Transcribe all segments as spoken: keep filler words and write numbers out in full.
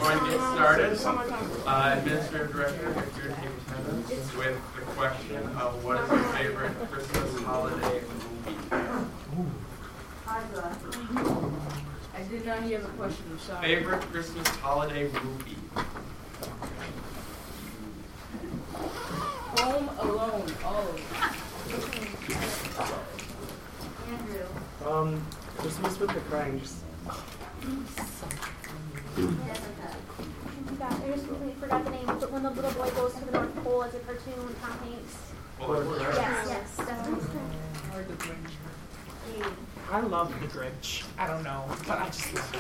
going to get started. Uh, Administrative Director Victor Taylor with the question of what is your favorite Christmas holiday movie? I did not hear the question, I'm sorry. Favorite Christmas holiday movie? Home Alone. Oh. Andrew. Um, Christmas with the Cranks. Jessica. I just completely forgot the name, but when the little boy goes to the North Pole as a cartoon with Tom Hanks. Yes, yes, definitely. Dave. I love The Grinch. I don't know, but I just love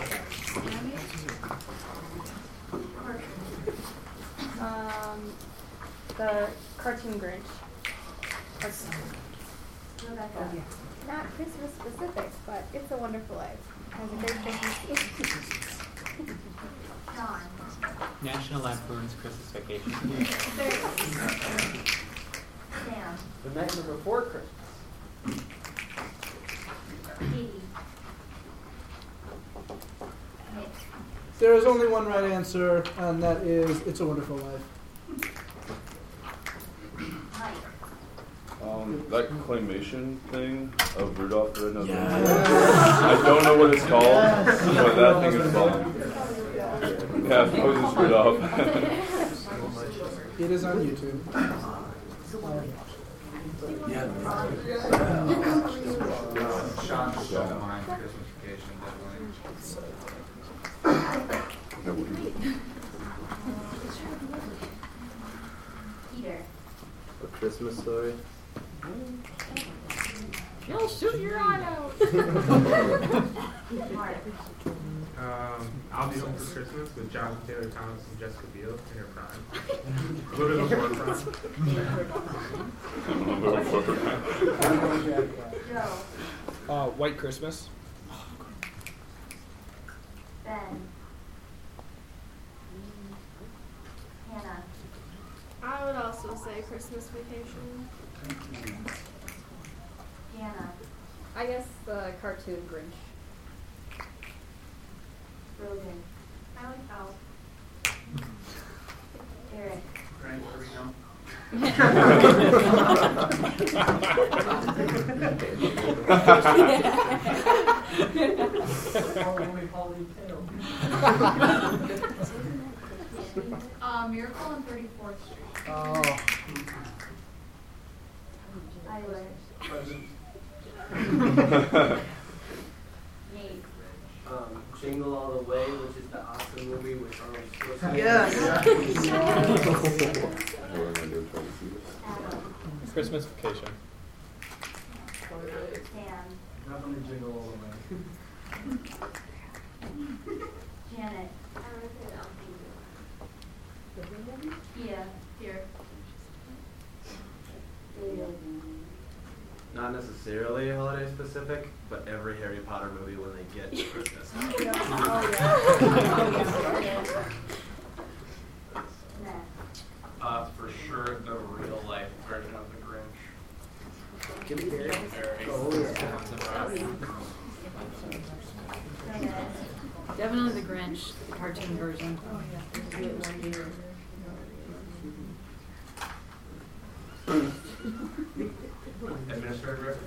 it. Um, the cartoon Grinch. That's Rebecca. not Christmas specific, but It's a Wonderful Life. Has a great Christmas theme. Sean. National Lampoon's Christmas Vacation. Sam. The Nightmare Before Christmas. Katie. Nick. There is only one right answer, and that is It's a Wonderful Life. Mike. Um, that claymation thing of Rudolph the Red-Nosed Yes. Reindeer. I don't know what it's called, but that thing is fun. Yeah, Moses Rudolph. It is on YouTube. Sean stole mine, Christmas Vacation, definitely. Peter. A Christmas Story. You'll shoot your eye out. Mark. Um, I'll Be Home for Christmas with Jonathan Taylor Thomas and Jessica Biel in her prime. A little bit before prime. Joe. Uh, White Christmas. Ben. Hannah. I would also say Christmas Vacation. Jana. I guess the cartoon Grinch. Rogan. I like how. Eric. Right, where we go? Uh, Miracle on thirty-fourth Street. Oh. Tyler. Nate. Um, Jingle All the Way, which is the awesome movie with Arnold Schwarzenegger. Yes. Adam. Christmas Vacation. Sam. Definitely Jingle All the Way. Janet. Kia. Here. David. Not necessarily holiday specific, but every Harry Potter movie when they get to Christmas. Matt. Uh, for sure, the real life version of the Grinch. Give me Harry. Very Oh, yeah. Definitely the Grinch, the cartoon version. Administrative Director.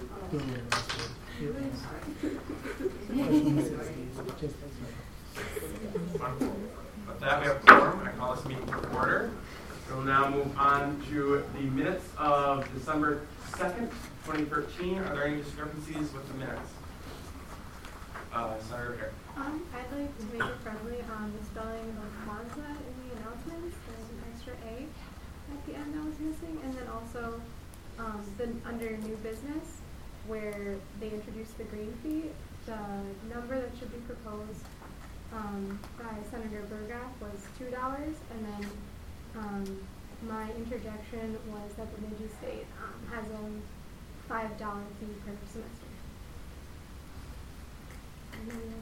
Wonderful. With that, we have quorum. I call this meeting to order. We'll now move on to the minutes of December second, twenty thirteen. Are there any discrepancies with the minutes? Uh, Senator Perry. Um, I'd like to make it friendly on the spelling of Kwanzaa in the announcements. There's an extra A at the end that was missing, and then also um, the under new business where they introduced the green fee. The number that should be proposed um, by Senator Burgaff was two dollars, and then um, my interjection was that the Bemidji State um, has a five dollar fee per semester. And then,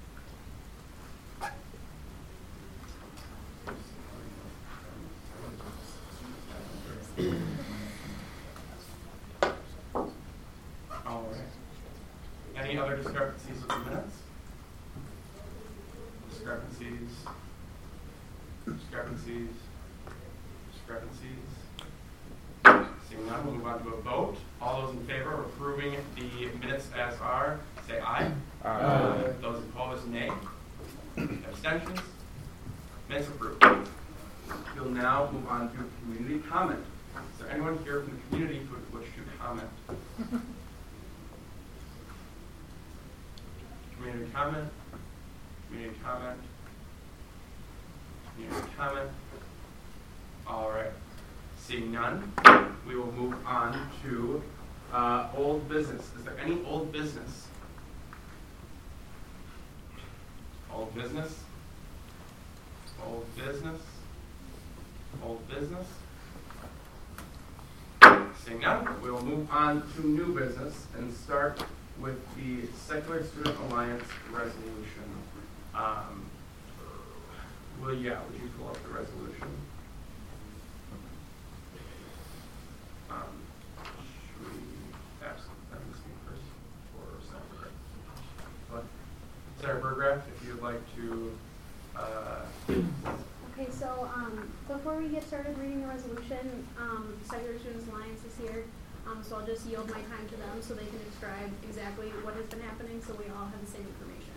All right. Any other discrepancies with the minutes? Discrepancies? Discrepancies? Discrepancies? Seeing none, we'll move on to a vote. All those in favor of approving the minutes as are, say aye. Aye. Those opposed, nay. Abstentions? Minutes approved. We'll now move on to community comment. Is there anyone here from the community who would wish to comment? Community comment? Community comment? Community comment? All right. Seeing none, we will move on to uh, old business. Is there any old business? Old business? Old business? Old business? Seeing none, we will move on to new business and start with the Secular Student Alliance resolution. Um, well, yeah, would you pull up the resolution? Um, should we have them speak first or Senator? But Sarah Burgraff, if you'd like to. Uh, Okay, so um, before we get started reading the resolution, um, Secular Students Alliance is here, um, so I'll just yield my time to them so they can describe exactly what has been happening so we all have the same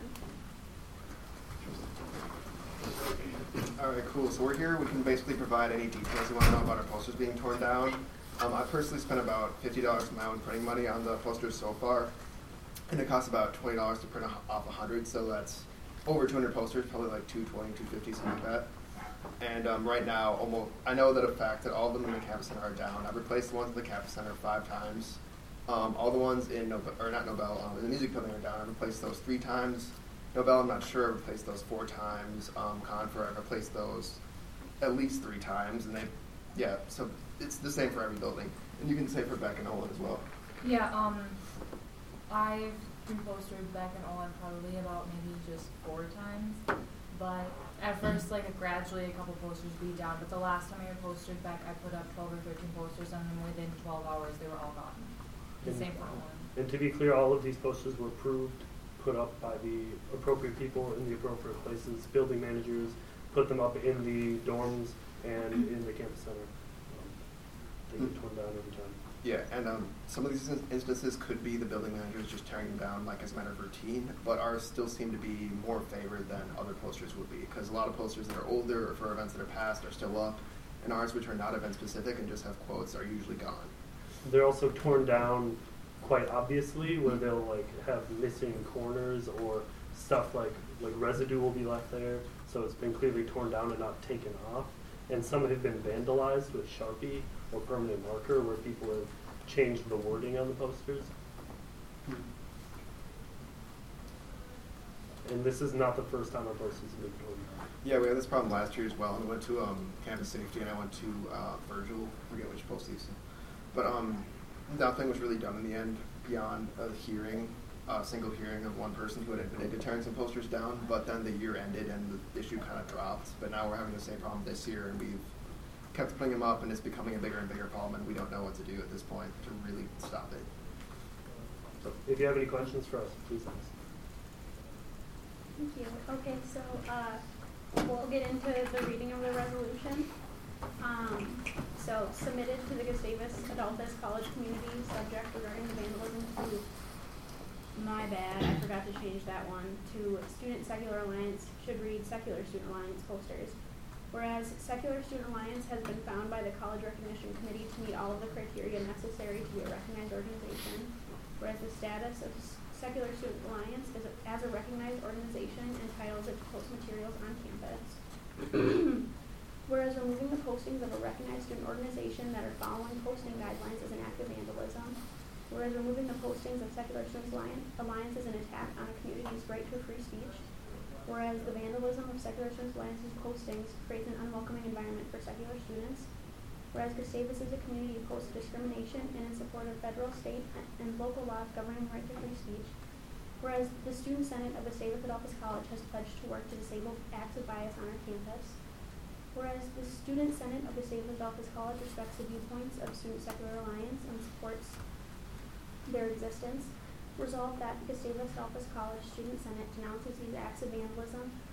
information. Alright, cool. So we're here. We can basically provide any details you want to know about our posters being torn down. Um, I personally spent about fifty dollars of my own printing money on the posters so far, and it costs about twenty dollars to print off one hundred, so that's over two hundred posters, probably like two twenty, two fifty, something like that. And um, right now, almost I know that a fact that all of them in the campus center are down. I've replaced the ones in the campus center five times. Um, all the ones in Nobel, or not Nobel, um, in the music building are down. I've replaced those three times. Nobel, I'm not sure. I've replaced those four times. Um, Confer, I've replaced those at least three times. And they, yeah, so it's the same for every building. And you can say for Beck and Olin as well. Yeah, um, I've been posted back in Olin probably about maybe just four times. But at first, like, gradually a couple posters would be down. But the last time I posted back, I put up twelve or thirteen posters, and then within twelve hours, they were all gone. The and, same for Olin. And to be clear, all of these posters were approved, put up by the appropriate people in the appropriate places. Building managers put them up in the dorms and in the campus center. Um, they get torn down every time. Yeah, and um, some of these instances could be the building managers just tearing them down like as a matter of routine, but ours still seem to be more favored than other posters would be, because a lot of posters that are older or for events that are past are still up, and ours, which are not event specific and just have quotes, are usually gone. They're also torn down quite obviously, where they'll like have missing corners or stuff like like residue will be left there, so it's been clearly torn down and not taken off. And some have been vandalized with Sharpie or permanent marker, where people have changed the wording on the posters. And this is not the first time our posters have been torn down. Yeah, we had this problem last year as well. And we went to um, campus safety, and I went to uh, Virgil. I forget which post these. But um, nothing was really done in the end beyond a hearing, a single hearing of one person who had admitted to tearing some posters down. But then the year ended, and the issue kind of dropped. But now we're having the same problem this year, and we've kept putting them up, and it's becoming a bigger and bigger problem, and we don't know what to do at this point to really stop it. So if you have any questions for us, please ask. Thank you. Okay, so uh, we'll get into the reading of the resolution. Um, so submitted to the Gustavus Adolphus College community, subject regarding the vandalism to, my bad, I forgot to change that one, to Student Secular Alliance should read Secular Student Alliance posters. Whereas Secular Student Alliance has been found by the College Recognition Committee to meet all of the criteria necessary to be a recognized organization, whereas the status of Secular Student Alliance is a, as a recognized organization entitles it to post materials on campus. Whereas removing the postings of a recognized student organization that are following posting guidelines is an act of vandalism. Whereas removing the postings of Secular Students Alliance, Alliance is an attack on a community's right to free speech. Whereas the vandalism of Secular Students Alliance's postings creates an unwelcoming environment for secular students. Whereas Gustavus is a community opposed to discrimination and in support of federal, state, and local laws governing the right to free speech. Whereas the Student Senate of Gustavus Adolphus College has pledged to work to disable acts of bias on our campus. Whereas the Student Senate of Gustavus Adolphus College respects the viewpoints of Student Secular Alliance and supports their existence. Resolved that Gustavus Adolphus College Student Senate denounces these acts of vandalism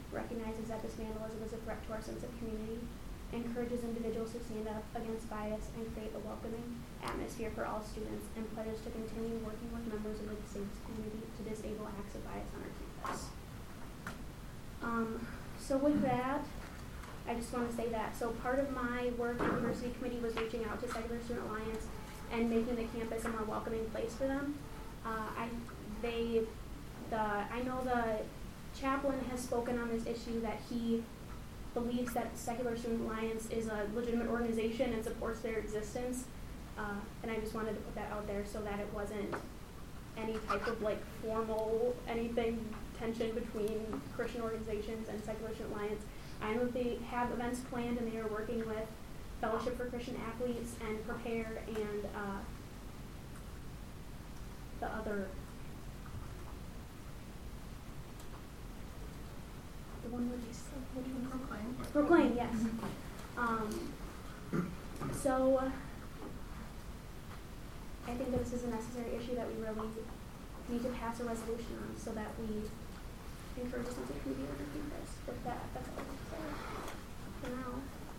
recognizes that this vandalism is a threat to our sense of community, encourages individuals to stand up against bias and create a welcoming atmosphere for all students, and pledges to continue working with members of the disabled community to disable acts of bias on our campus. Um, so with that, I just want to say that. So part of my work at the Diversity Committee was reaching out to Secular Student Alliance and making the campus a more welcoming place for them. Uh, I, they, the, I know the chaplain has spoken on this issue that he believes that Secular Student Alliance is a legitimate organization and supports their existence. Uh, and I just wanted to put that out there so that it wasn't any type of like formal anything tension between Christian organizations and Secular Student Alliance. I know that they have events planned and they are working with Fellowship for Christian Athletes and Prepare and uh, the other, the one where they said, what do you Proclaim. Proclaim, yes. Um, so uh, I think that this is a necessary issue that we really need to pass a resolution on so that we encourage a sense of community on our campus. With that, that's all I have to say for now.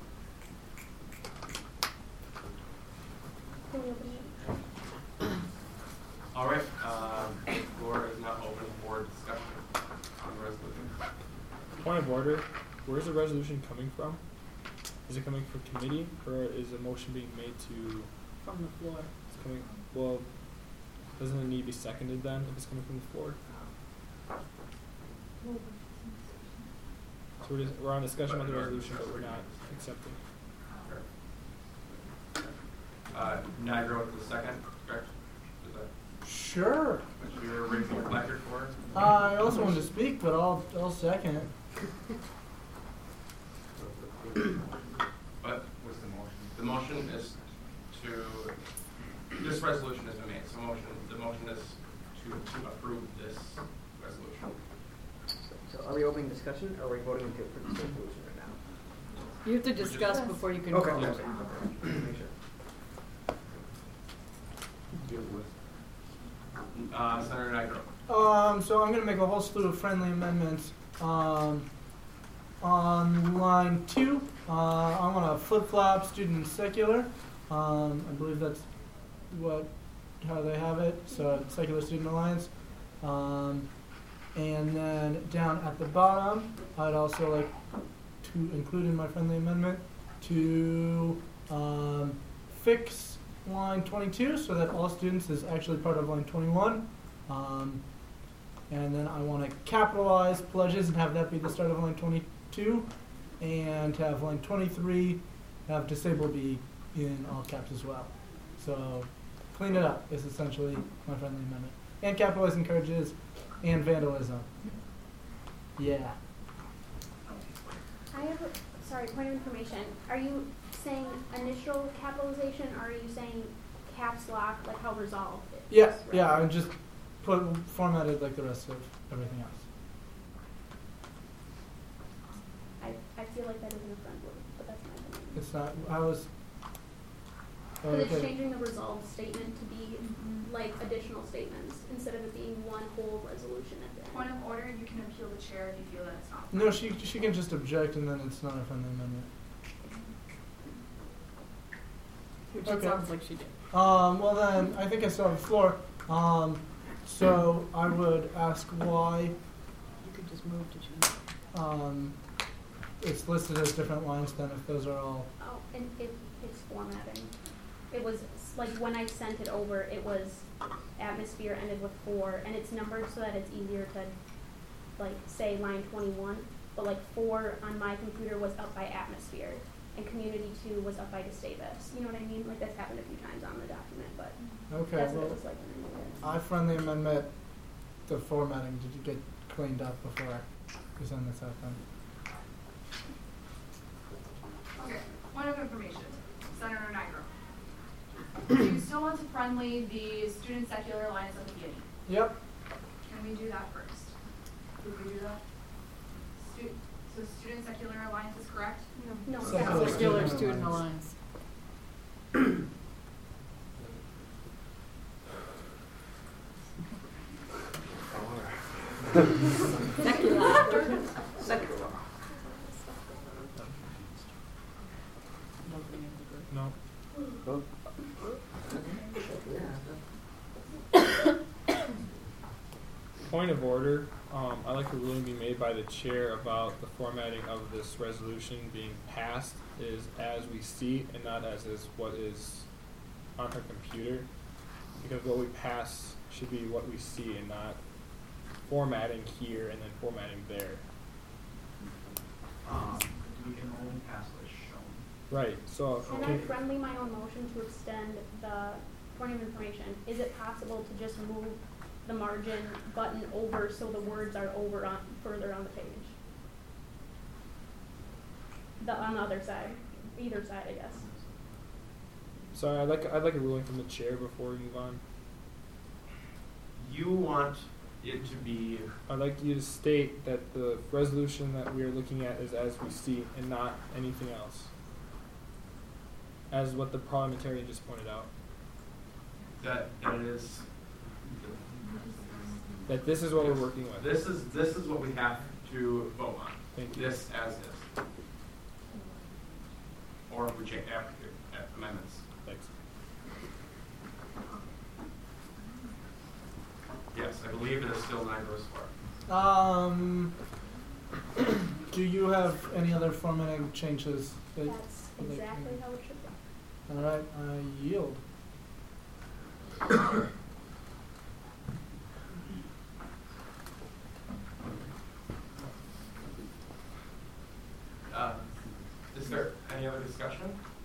Can we open it? All right, um, the floor is now open for discussion on the resolution. Point of order, where's the resolution coming from? Is it coming from committee, or is a motion being made to? From the floor. It's coming, well, doesn't it need to be seconded then, if it's coming from the floor? So we're, just, we're on discussion about the resolution, but we're not accepting. Uh, Nigro with the second, correct? Is that Sure. what you were raising your placard for? Uh, I also wanted to speak, but I'll, I'll second it. What was the motion? The motion is to, this resolution has been made, so motion, the motion is to, to approve this resolution. So are we opening discussion, or are we voting to approve the resolution right now? You have to discuss before you can Okay. vote. Okay. Okay. Make sure. Uh, Senator Nigro. Um, so I'm going to make a whole slew of friendly amendments. Um, on line two, uh, I want to flip-flop student secular. Um, I believe that's what how they have it. So Secular Student Alliance. Um, and then down at the bottom, I'd also like to include in my friendly amendment to um, fix line twenty-two so that all students is actually part of line twenty-one. Um, and then I want to capitalize pledges and have that be the start of line twenty-two, and have line twenty-three have disabled be in all caps as well. So clean it up is essentially my friendly amendment. And capitalize encourages and vandalism. Yeah. I have a, sorry, point of information. Are you saying initial capitalization, or are you saying caps lock, like how resolved it is? Yeah, Right? yeah, I just put formatted like the rest of everything else. I, I feel like that isn't a friend word, but that's my opinion. It's not, I was, Because it's okay. changing the resolved statement to be like additional statements instead of it being one whole resolution at the end. Point of order, you can appeal the chair if you feel that it's not. No, she she can just object and then it's not a friendly amendment. Which Okay. it sounds like she did. Um, well then, I think I still have the floor. Um, so I would ask why You could just move to change. um, it's listed as different lines then if those are all. Oh, and it, it's formatting. It was s- like when I sent it over, it was atmosphere ended with four, and it's numbered so that it's easier to like say line twenty-one. But like four on my computer was up by atmosphere, and community two was up by Gustavus. You know what I mean? Like that's happened a few times on the document, but Okay, that's what well, it was like when I made it. I friendly amendment the formatting. Did you get cleaned up before we send this out then? Okay, point of information. Senator Nigro. Do you still want to friendly the Student Secular Alliance at the beginning? Yep. Can we do that first? Did we do that? Stu- so Student Secular Alliance is correct? No. No. Secular Secular Student Student Alliance. Alliance. Secular. Secular. No. Vote. Point of order. Um, I'd like a ruling be made by the chair about the formatting of this resolution being passed is as we see and not as is what is on her computer. Because what we pass should be what we see and not formatting here and then formatting there. Um, we can only pass what's shown. Right, so. Can I friendly my own motion to extend the point of information? Is it possible to just move the margin button over so the words are over on, further on the page? The, on the other side, either side, I guess. Sorry, I'd like, I'd like a ruling from the chair before we move on. You want it to be, I'd like you to state that the resolution that we are looking at is as we see and not anything else. As what the parliamentarian just pointed out. that, that it is, That this is what we're working with. this is, this is what we have to vote on. Thank you. This as is. Or if we change after uh, amendments. Thanks. Yes, I believe it is still nine versus four. Um, do you have any other formatting changes? that- That's exactly how it should be. All right, I yield. Uh, is there any other discussion?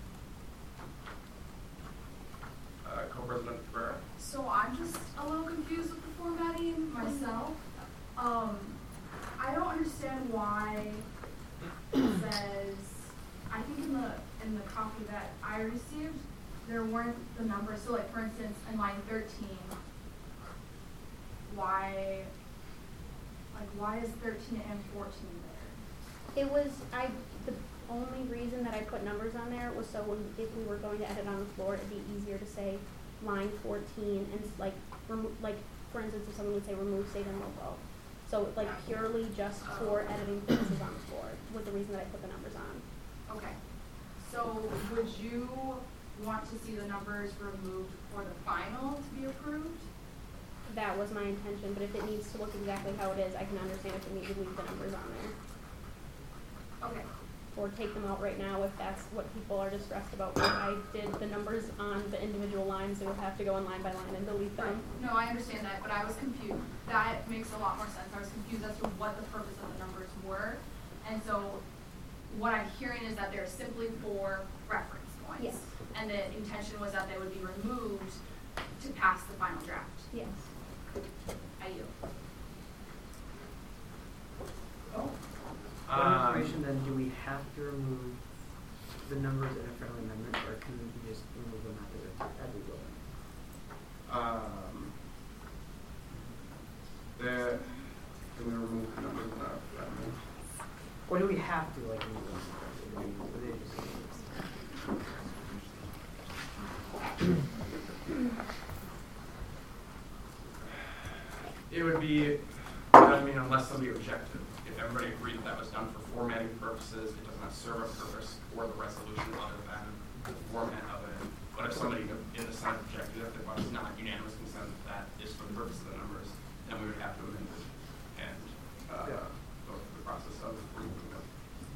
Uh, Co-President Ferrer. So I'm just a little confused with the formatting myself. Um, I don't understand why it says, I think in the in the copy that I received, there weren't the numbers. So like for instance, in line thirteen, why, like why is thirteen and fourteen there? It was, I, the only reason that I put numbers on there was so when, if we were going to edit on the floor, it'd be easier to say line fourteen and like, remo- like, for instance, if someone would say remove state and local. So like purely just for editing purposes on the floor was the reason that I put the numbers on. Okay. So would you want to see the numbers removed for the final to be approved? That was my intention, but if it needs to look exactly how it is, I can understand if we need to leave the numbers on there. Okay. Or take them out right now if that's what people are distressed about. When I did the numbers on the individual lines, they would have to go in line by line and delete them. Right. No, I understand that, but I was confused. That makes a lot more sense. I was confused as to what the purpose of the numbers were. And so what I'm hearing is that they're simply for reference points. Yes. And the intention was that they would be removed to pass the final draft. Yes. I yield. Oh. Um, What information then do we have to remove the numbers in a friendly amendment, or can we just remove them after the every vote? Um, the, can we remove the numbers in our friendly? Or do we have to like remove them? Or do we- or do they just- It would be, I mean, unless somebody objected. If everybody agreed that was done for formatting purposes, it does not serve a purpose for the resolution other than the format of it. But if somebody in the Senate objected, if there was not unanimous consent that is for the purpose of the numbers, then we would have to amend it and uh, go through the process of removing them.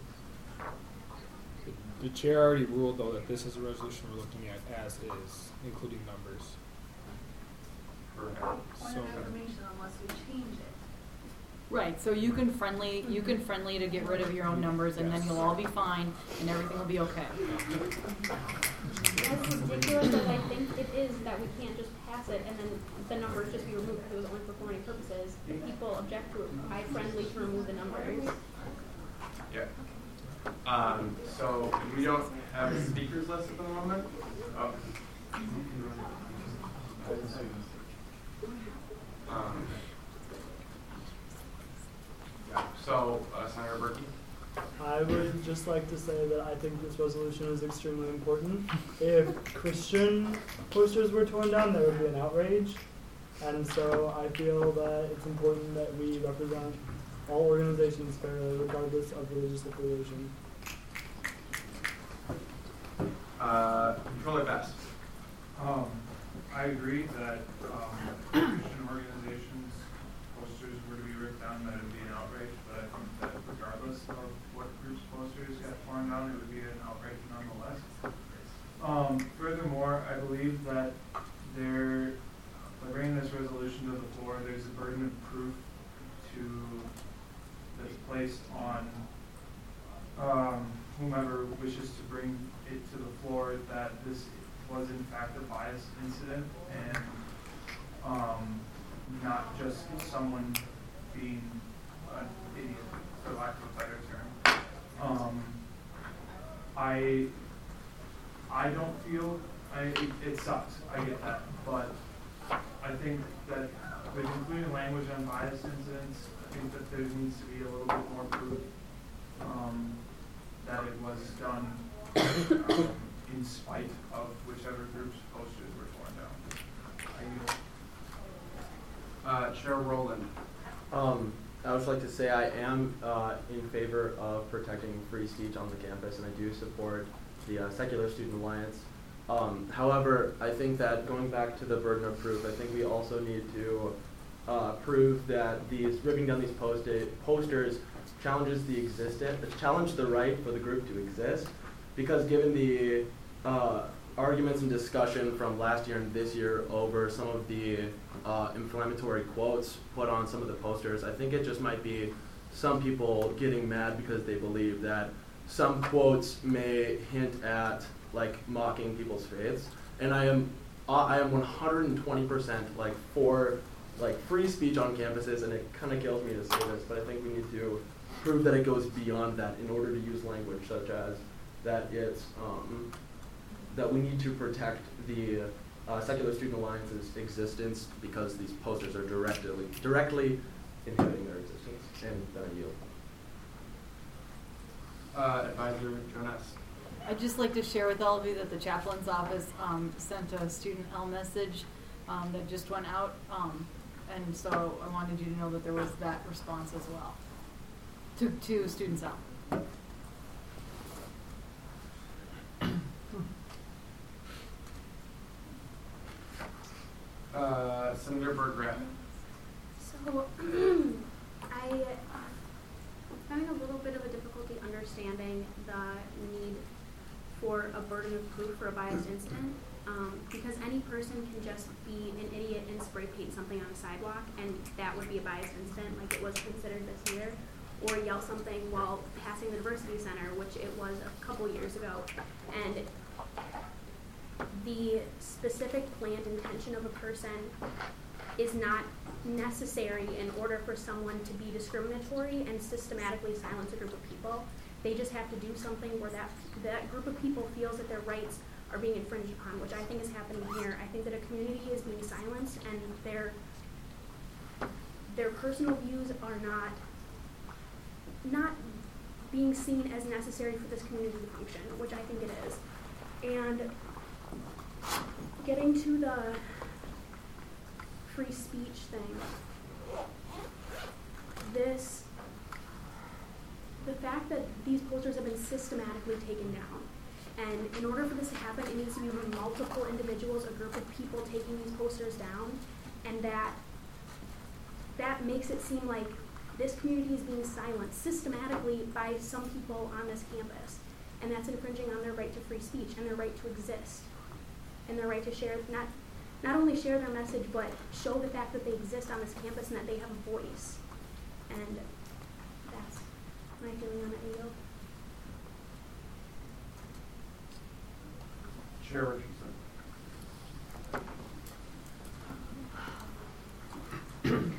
The chair already ruled though that this is a resolution we're looking at as is, including numbers. Point So- of information unless we change it. Right, so you can friendly, you can friendly to get rid of your own numbers and then you'll all be fine and everything will be okay. As ridiculous as I think it is that we can't just pass it and then the numbers just be removed because it was only for formatting purposes, if people object to it, I friendly to remove the numbers. Yeah. Um, so we don't have a speakers list at the moment. Oh. Um, yeah. So, uh, Senator Berkey. I would just like to say that I think this resolution is extremely important. If Christian posters were torn down, there would be an outrage. And so I feel that it's important that we represent all organizations fairly, regardless of religious affiliation. Uh, Controller Best. Um, I agree that um, Christian organizations posters were to be ripped down, that it would be an outrage. But I think that regardless of what group's posters got torn down, it would be an outrage nonetheless. Um, furthermore, I believe that there, by bringing this resolution to the floor, there's a burden of proof to that's placed on um, whomever wishes to bring it to the floor that this was in fact a bias incident and um, not just someone being an idiot, for lack of a better term. Um, I I don't feel I it, it sucks. I get that, but I think that with including language on bias incidents, I think that there needs to be a little bit more proof um, that it was done um, in spite of whichever group's posters were torn down. I Uh, Chair Rowland. Um, I would just like to say I am uh, in favor of protecting free speech on the campus, and I do support the uh, Secular Student Alliance. Um, however, I think that going back to the burden of proof, I think we also need to uh, prove that these ripping down these post posters challenges the existence, challenge the right for the group to exist, because given the uh, arguments and discussion from last year and this year over some of the uh, inflammatory quotes put on some of the posters, I think it just might be some people getting mad because they believe that some quotes may hint at like mocking people's faiths, and I am uh, I am one hundred twenty percent like for like free speech on campuses, and it kind of kills me to say this, but I think we need to prove that it goes beyond that in order to use language such as that it's um, that we need to protect the uh, Secular Student Alliance's existence because these posters are directly directly inhibiting their existence. And then I yield. Uh, Advisor Jonas. I'd just like to share with all of you that the chaplain's office um, sent a student L message um, that just went out, um, and so I wanted you to know that there was that response as well to, to students L. Uh, Senator Berggraf. So, I, I'm having a little bit of a difficulty understanding the need for a burden of proof for a biased incident, um, because any person can just be an idiot and spray paint something on a sidewalk, and that would be a biased incident, like it was considered this year, or yell something while passing the Diversity Center, which it was a couple years ago, and the specific planned intention of a person is not necessary in order for someone to be discriminatory and systematically silence a group of people. They just have to do something where that that group of people feels that their rights are being infringed upon, which I think is happening here. I think that a community is being silenced, and their their personal views are not not being seen as necessary for this community to function, which I think it is. And getting to the free speech thing, this, the fact that these posters have been systematically taken down, and in order for this to happen, it needs to be multiple individuals, a group of people taking these posters down, and that that makes it seem like this community is being silenced systematically by some people on this campus, and that's infringing on their right to free speech and their right to exist, and their right to share, not not only share their message, but show the fact that they exist on this campus and that they have a voice. And that's my feeling on it, A O. Chair Richardson.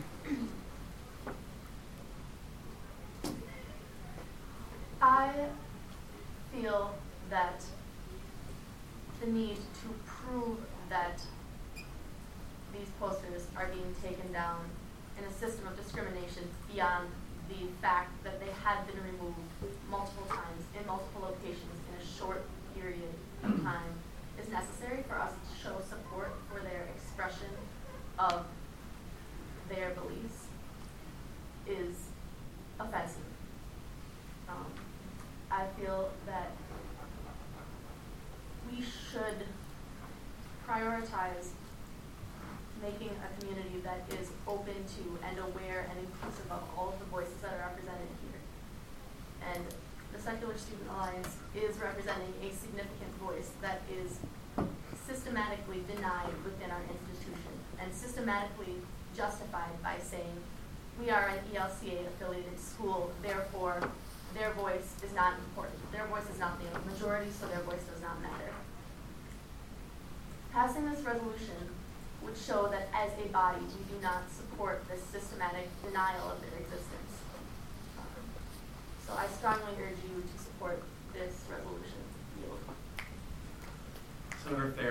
I feel that the need to prove that these posters are being taken down in a system of discrimination beyond the fact that they had been removed multiple times in multiple locations in a short period of time is necessary for us to show support for their expression of their beliefs is offensive. Um, I feel that we should prioritize making a community that is open to and aware and inclusive of all of the voices that are represented here. And the Secular Student Alliance is representing a significant voice that is systematically denied within our institution and systematically justified by saying we are an E L C A affiliated school, therefore their voice is not important. Their voice is not the majority, so their voice does not matter. Passing this resolution would show that as a body we do not support this systematic denial of their existence. Um, so I strongly urge you to support this resolution. Yield. Senator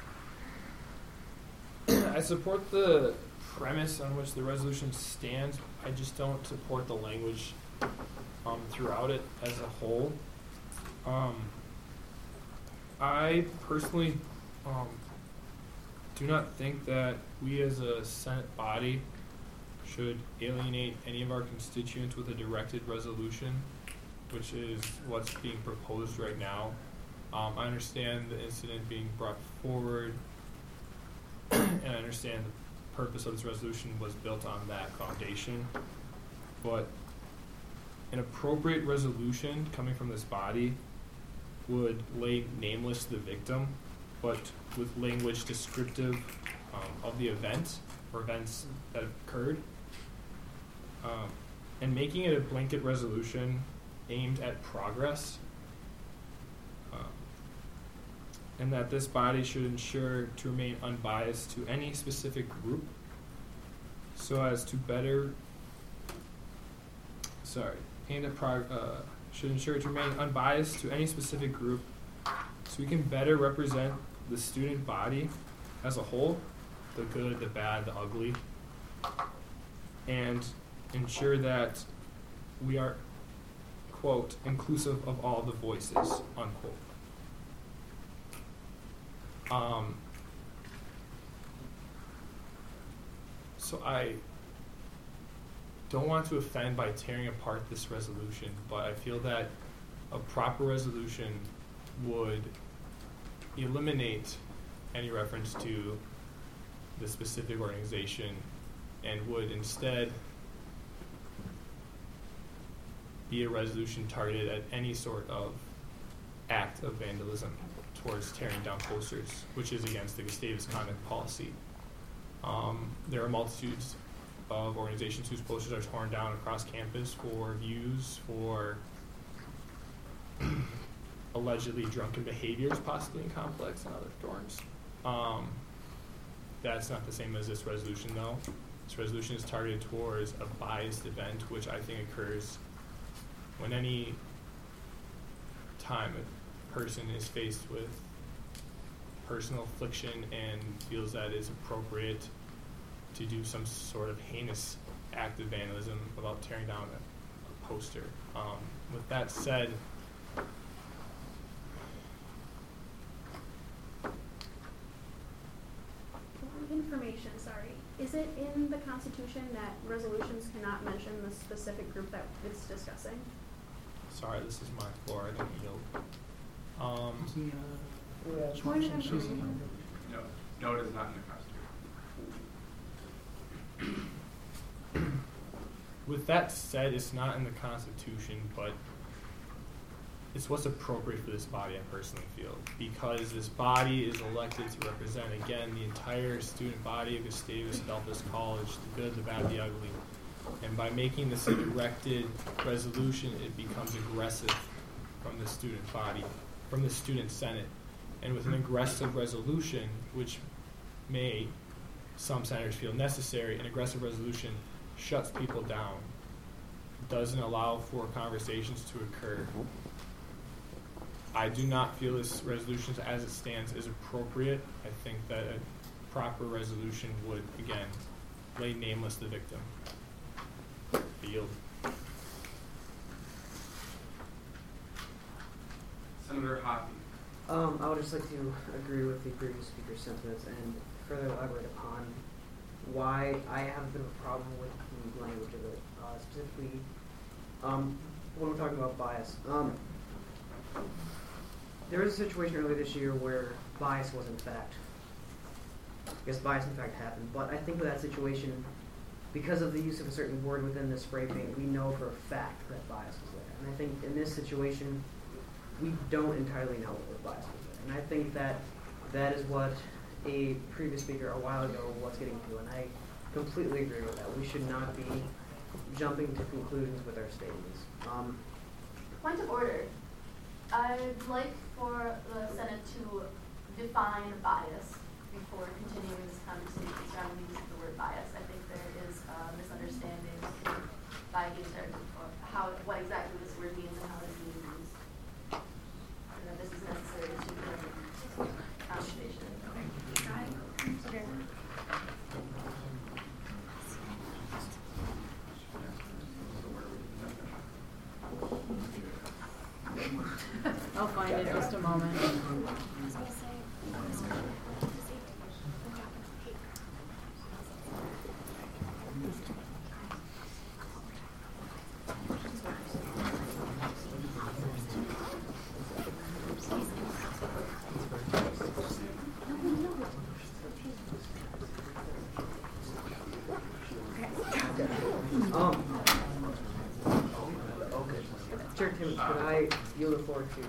Thayer. I support the premise on which the resolution stands. I just don't support the language um, throughout it as a whole. Um, I personally um, do not think that we as a Senate body should alienate any of our constituents with a directed resolution, which is what's being proposed right now. Um, I understand the incident being brought forward, and I understand the purpose of this resolution was built on that foundation, but an appropriate resolution coming from this body would lay nameless the victim, but with language descriptive um, of the event or events that have occurred, um, and making it a blanket resolution aimed at progress, um, and that this body should ensure to remain unbiased to any specific group so as to better, sorry, aimed at prog- uh, should ensure to remain unbiased to any specific group so we can better represent the student body as a whole, the good, the bad, the ugly, and ensure that we are, quote, inclusive of all the voices, unquote. Um, so I don't want to offend by tearing apart this resolution, but I feel that a proper resolution would eliminate any reference to the specific organization and would instead be a resolution targeted at any sort of act of vandalism towards tearing down posters, which is against the Gustavus conduct policy. Um, there are multitudes of organizations whose posters are torn down across campus for views, for allegedly drunken behaviors, possibly in complex and other dorms. Um, that's not the same as this resolution, though. This resolution is targeted towards a biased event, which I think occurs when any time a person is faced with personal affliction and feels that it is appropriate to do some sort of heinous act of vandalism about tearing down a, a poster. Um, with that said, information, sorry. Is it in the Constitution that resolutions cannot mention the specific group that it's discussing? Sorry, this is my floor. I didn't yield. Um, Point of information. No, no, it is not in the Constitution. with that said, it's not in the Constitution, but it's what's appropriate for this body, I personally feel, because this body is elected to represent, again, the entire student body of Gustavus Adolphus College, the good, the bad, the ugly. And by making this a directed resolution, it becomes aggressive from the student body, from the student senate. And with an aggressive resolution, which may, some senators feel necessary, an aggressive resolution shuts people down, doesn't allow for conversations to occur. I do not feel this resolution as it stands is appropriate. I think that a proper resolution would, again, lay nameless the victim. Yield. Senator Hoppe. Um, I would just like to agree with the previous speaker's sentiments and further elaborate upon why I have a bit of a problem with the language of it, uh, specifically um, when we're talking about bias. Um, there was a situation earlier this year where bias was in fact, I guess bias in fact happened, but I think with that situation, because of the use of a certain word within the spray paint, we know for a fact that bias was there. And I think in this situation, we don't entirely know what bias was there. And I think that that is what a previous speaker a while ago was getting to, and I completely agree with that. We should not be jumping to conclusions with our statements. Um, Point of order. I'd like for the Senate to define bias before continuing this conversation surrounding the use of the word bias. I think there is a misunderstanding by users of how, what exactly this word means and how it's being used. And that this is necessary to the conversation. Okay. I'll find it in just a moment. Um, Chair Tim, could I yield the floor to,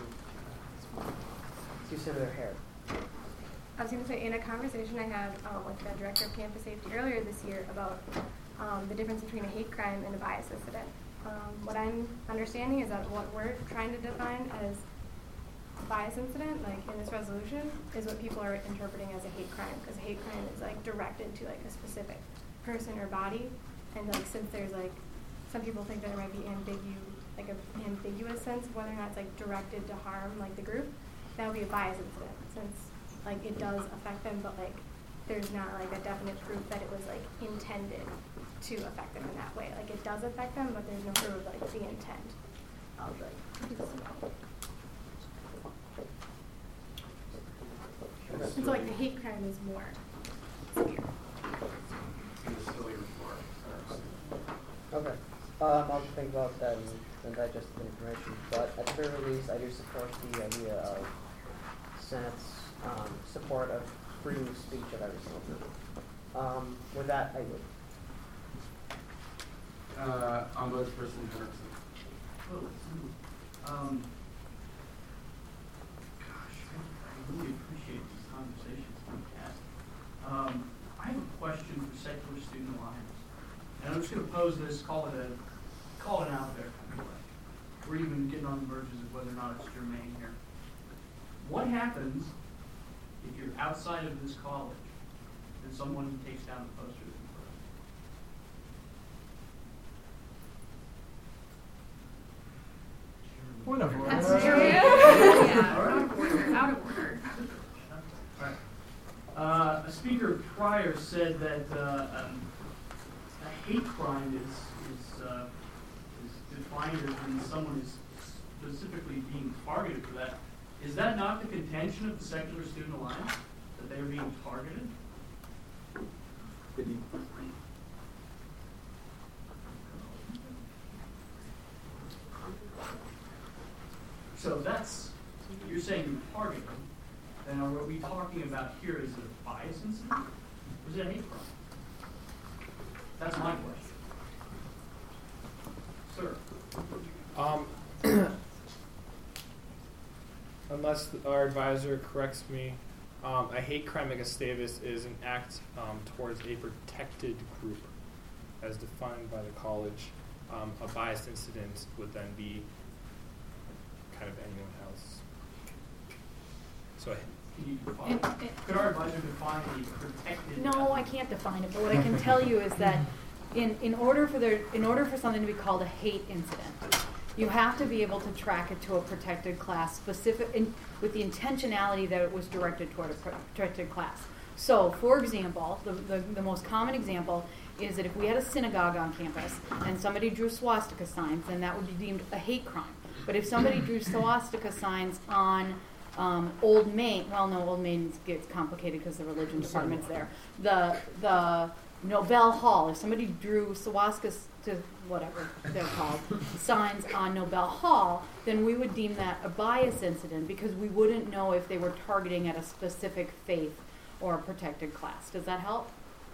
to Senator Hare? I was going to say, in a conversation I had um, with the Director of Campus Safety earlier this year about um, the difference between a hate crime and a bias incident. Um, what I'm understanding is that what we're trying to define as a bias incident, like in this resolution, is what people are interpreting as a hate crime, because a hate crime is like directed to like a specific person or body, and like since there's like some people think that there might be ambigu like an ambiguous sense of whether or not it's like directed to harm like the group, that would be a bias incident, since like it does affect them, but like there's not like a definite proof that it was like intended to affect them in that way. Like it does affect them, but there's no proof of like the intent of like. And so like the hate crime is more severe. Okay. Um, I'll think about that and, and digest the information. But at the very least, I do support the idea of Senate's um, support of freedom of speech of every single person. Um, with that, I would. Uh, Ombudsperson Henderson. Oh, um, gosh, I really appreciate these conversations. Fantastic. Um, I have a question for Secular Student Alliance, and I'm just going to pose this, call it a, call it out there. We're even getting on the verges of whether or not it's germane here. What happens if you're outside of this college and someone takes down the poster? Point of order. That's true. Yeah, out of order. Out of order. All right. Uh, a speaker prior said that uh, um, a hate crime is is, uh, is defined as when someone is specifically being targeted for that. Is that not the contention of the Secular Student Alliance, that they are being targeted? So that's, you're saying you're targeted, then are what we're talking about here is a bias incident? Or is it a hate crime? That's my question. Sir. Um, unless our advisor corrects me, um, a hate crime at Gustavus is an act um, towards a protected group, as defined by the college. Um, a biased incident would then be kind of anyone else. So, Can you define? And- and- Could our advisor define the protected? No, I can't define it, but what I can tell you is that in, in order for there, in order for something to be called a hate incident, you have to be able to track it to a protected class specific in, with the intentionality that it was directed toward a protected class. So, for example, the, the, the most common example is that if we had a synagogue on campus and somebody drew swastika signs, then that would be deemed a hate crime. But if somebody drew swastika signs on um, Old Main, well, no, Old Main gets complicated because the religion department's there. The the Nobel Hall, if somebody drew swastika to whatever they're called, signs on Nobel Hall, then we would deem that a bias incident because we wouldn't know if they were targeting at a specific faith or a protected class. Does that help?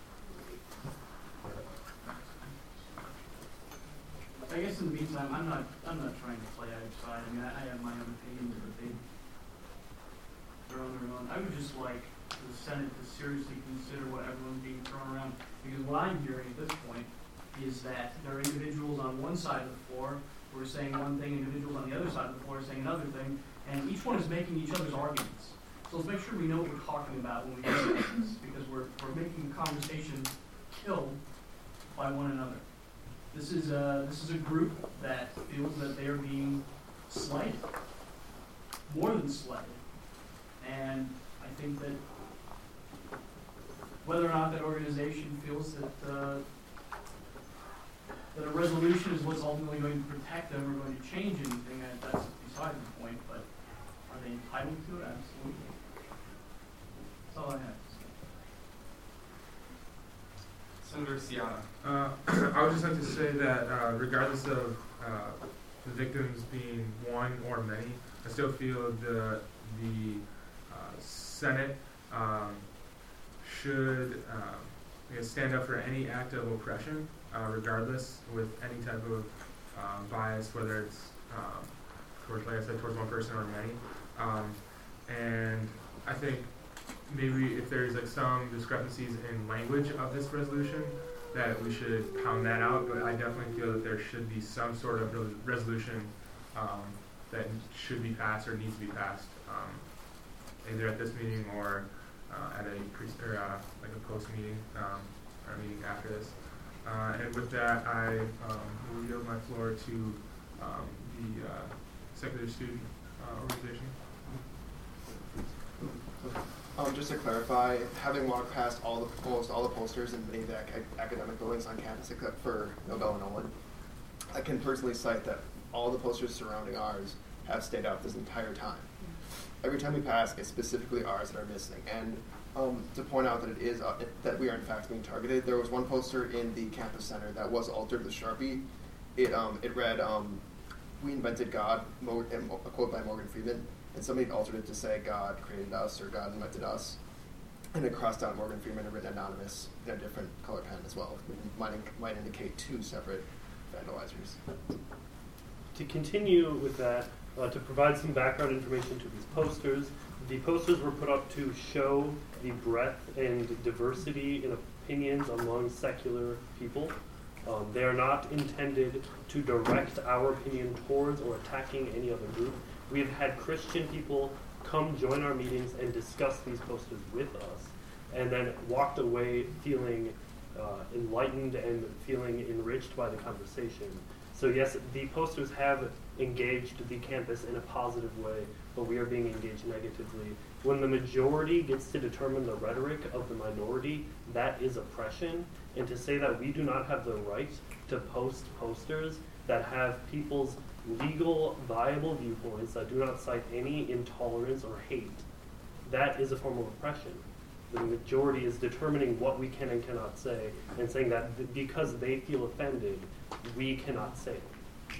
I guess in the meantime, I'm not, I'm not trying to play either side. I mean, I, I have my own opinions, but they, they're on their own. I would just like the Senate to seriously consider what everyone's being thrown around, because what I'm hearing at this point is that there are individuals on one side of the floor who are saying one thing, individuals on the other side of the floor are saying another thing, and each one is making each other's arguments. So let's make sure we know what we're talking about when we discuss this, because we're, we're making the conversation killed by one another. This is a, this is a group that feels that they are being slighted, more than slighted. And I think that whether or not that organization feels that uh, that a resolution is what's ultimately going to protect them or going to change anything, that, that's beside the point, but are they entitled to it? Absolutely. That's all I have to say. Senator Ciana. Uh, I would just like to say that uh, regardless of uh, the victims being one or many, I still feel the the uh, Senate um, should um, I guess stand up for any act of oppression, uh, regardless, with any type of um, bias, whether it's um, towards, like I said, towards one person or many. Um, and I think maybe if there's like some discrepancies in language of this resolution, that we should pound that out. But I definitely feel that there should be some sort of re- resolution um, that should be passed or needs to be passed, um, either at this meeting or uh, at a pre- or, uh, like a post meeting um, or a meeting after this. Uh, and with that, I um, will yield my floor to um, the uh, secular student uh, organization. Um, just to clarify, having walked past all the almost all the posters in many of the ac- academic buildings on campus except for Nobel and Olin, I can personally cite that all the posters surrounding ours have stayed up this entire time. Every time we pass, it's specifically ours that are missing. And um, to point out that it is uh, it, that we are in fact being targeted, there was one poster in the campus center that was altered with Sharpie. It um, it read, um, "We invented God," Mo- a quote by Morgan Freeman. And somebody altered it to say God created us or God invented us. And it crossed out Morgan Freeman and written anonymous in a different color pen as well, which might, might indicate two separate vandalizers. To continue with that, uh, to provide some background information to these posters, the posters were put up to show the breadth and diversity in opinions among secular people. Um, they are not intended to direct our opinion towards or attacking any other group. We've had Christian people come join our meetings and discuss these posters with us, and then walked away feeling uh, enlightened and feeling enriched by the conversation. So yes, the posters have engaged the campus in a positive way, but we are being engaged negatively. When the majority gets to determine the rhetoric of the minority, that is oppression. And to say that we do not have the right to post posters that have people's legal, viable viewpoints that do not cite any intolerance or hate, that is a form of oppression. The majority is determining what we can and cannot say, and saying that th- because they feel offended, we cannot say it.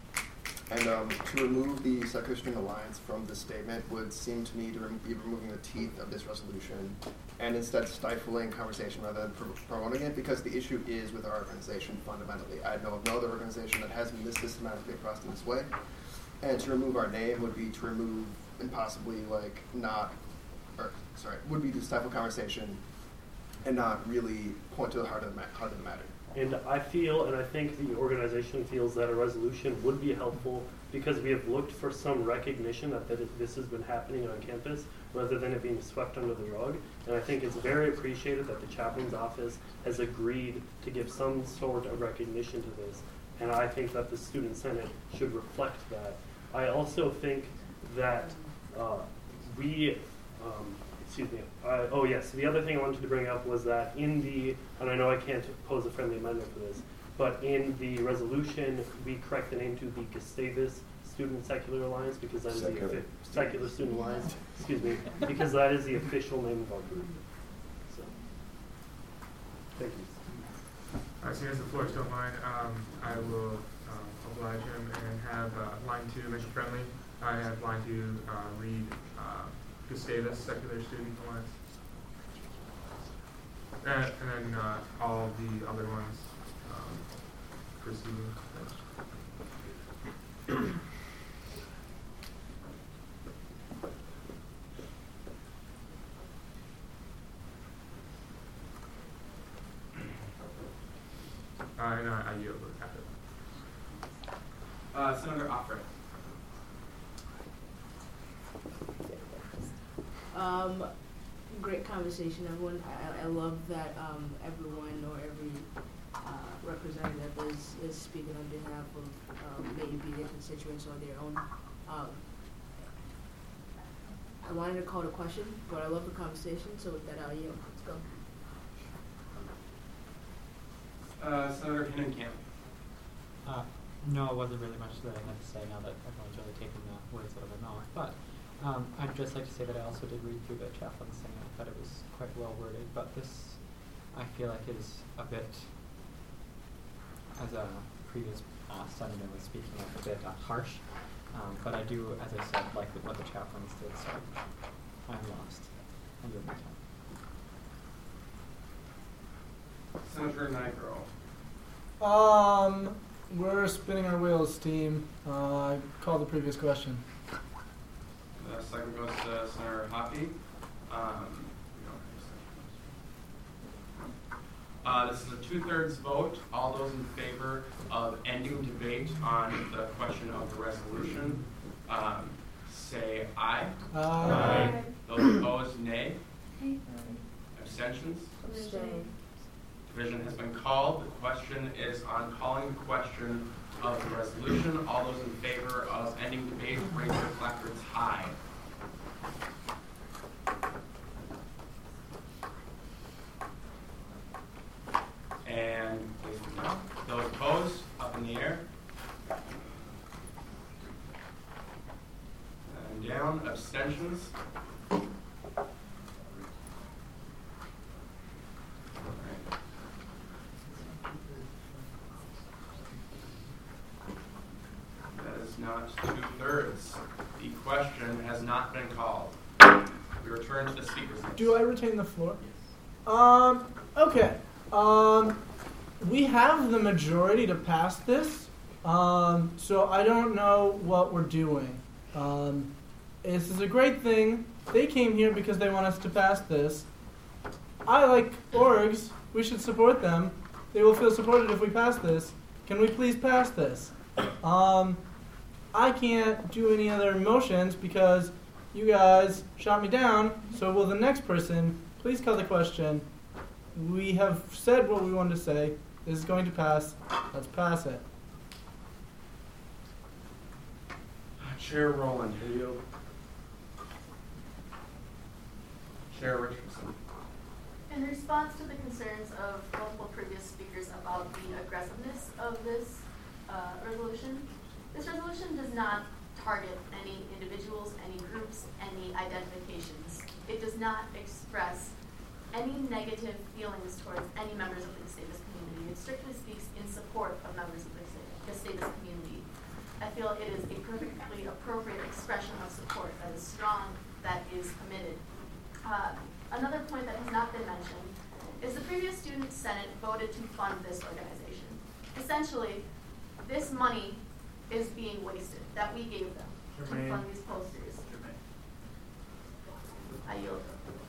And um, to remove the Secular Student Alliance from this statement would seem to me to rem- be removing the teeth of this resolution and instead stifling conversation rather than pr- promoting it, because the issue is with our organization fundamentally. I know of no other organization that has been this systematically oppressed in this way. And to remove our name would be to remove and possibly like not, or sorry, would be to stifle conversation and not really point to the heart of the, ma- heart of the matter. And I feel, and I think the organization feels, that a resolution would be helpful because we have looked for some recognition that, that it, this has been happening on campus rather than it being swept under the rug. And I think it's very appreciated that the chaplain's office has agreed to give some sort of recognition to this. And I think that the Student Senate should reflect that. I also think that uh, we, um, excuse me, uh, oh yes, the other thing I wanted to bring up was that in the, and I know I can't pose a friendly amendment for this, but in the resolution, we correct the name to the Gustavus Student Secular Alliance because that is Secular. the offi- Secular Student Alliance, excuse me, because that is the official name of our group. So, thank you. Uh, seeing as the floor is still mine, um, I will um, oblige him and have uh, line two, Mister Friendly. I have line two uh, read uh, Gustavus, Secular Student Alliance. And, and then uh, all the other ones um, proceeding. Uh, and I, I yield after that. Uh, Senator Offred. Um, great conversation, everyone. I, I love that um, everyone or every uh, representative is, is speaking on behalf of um, maybe their constituents or their own. Um, I wanted to call the question, but I love the conversation, so with that, I'll yield. Let's go. Uh, Senator Hinnenkamp. Uh, no, it wasn't really much that I had to say now that everyone's really taken the words out of my mouth. But um, I'd just like to say that I also did read through the chaplain's thing. I thought it was quite well worded, but this, I feel like, is a bit, as a previous uh, senator was speaking of, a bit uh, harsh. Um, but I do, as I said, like what the chaplains did, so I'm lost. I yield my time. Senator Nigro. Um, we're spinning our wheels, team. Uh, I called the previous question. The second goes to Senator Hoppy. Um, uh, this is a two-thirds vote. All those in favor of ending debate on the question of the resolution, um, say aye. Aye. Aye. Those opposed, nay. Aye. Abstentions? Abstain. Division has been called. The question is on calling the question of the resolution. All those in favor of ending debate, raise their placards high. And those opposed, up in the air. And down, abstentions. Not two-thirds. The question has not been called. We return to the speaker's list. Do I retain the floor? Um, okay. Um, we have the majority to pass this, um, so I don't know what we're doing. Um, this is a great thing. They came here because they want us to pass this. I like orgs. We should support them. They will feel supported if we pass this. Can we please pass this? Um... I can't do any other motions because you guys shot me down, so will the next person please call the question. We have said what we wanted to say. This is going to pass. Let's pass it. Chair Rowland, are you? Chair Richardson. In response to the concerns of multiple previous speakers about the aggressiveness of this uh, resolution, this resolution does not target any individuals, any groups, any identifications. It does not express any negative feelings towards any members of the Gustavus community. It strictly speaks in support of members of the Gustavus community. I feel it is a perfectly appropriate expression of support that is strong, that is committed. Uh, another point that has not been mentioned is the previous Student Senate voted to fund this organization. Essentially, this money is being wasted that we gave them Jermaine. to fund these posters. Jermaine. I yield.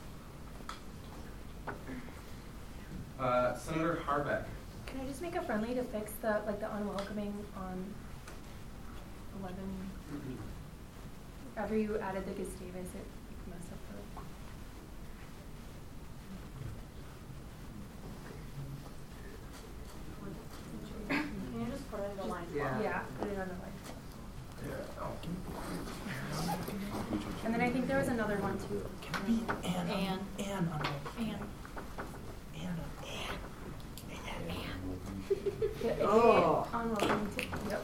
Uh, Senator Harbeck. Can I just make a friendly to fix the like the unwelcoming on eleven? After you added the Gustavus, it messed up the. Can you just put it in the line? Yeah. Yeah, put it on the line. Yeah. Oh. And then I think there was another one too. Can it be Ann? Ann. Ann. Ann. Ann. Yeah, oh. Unwelcoming too. Yep.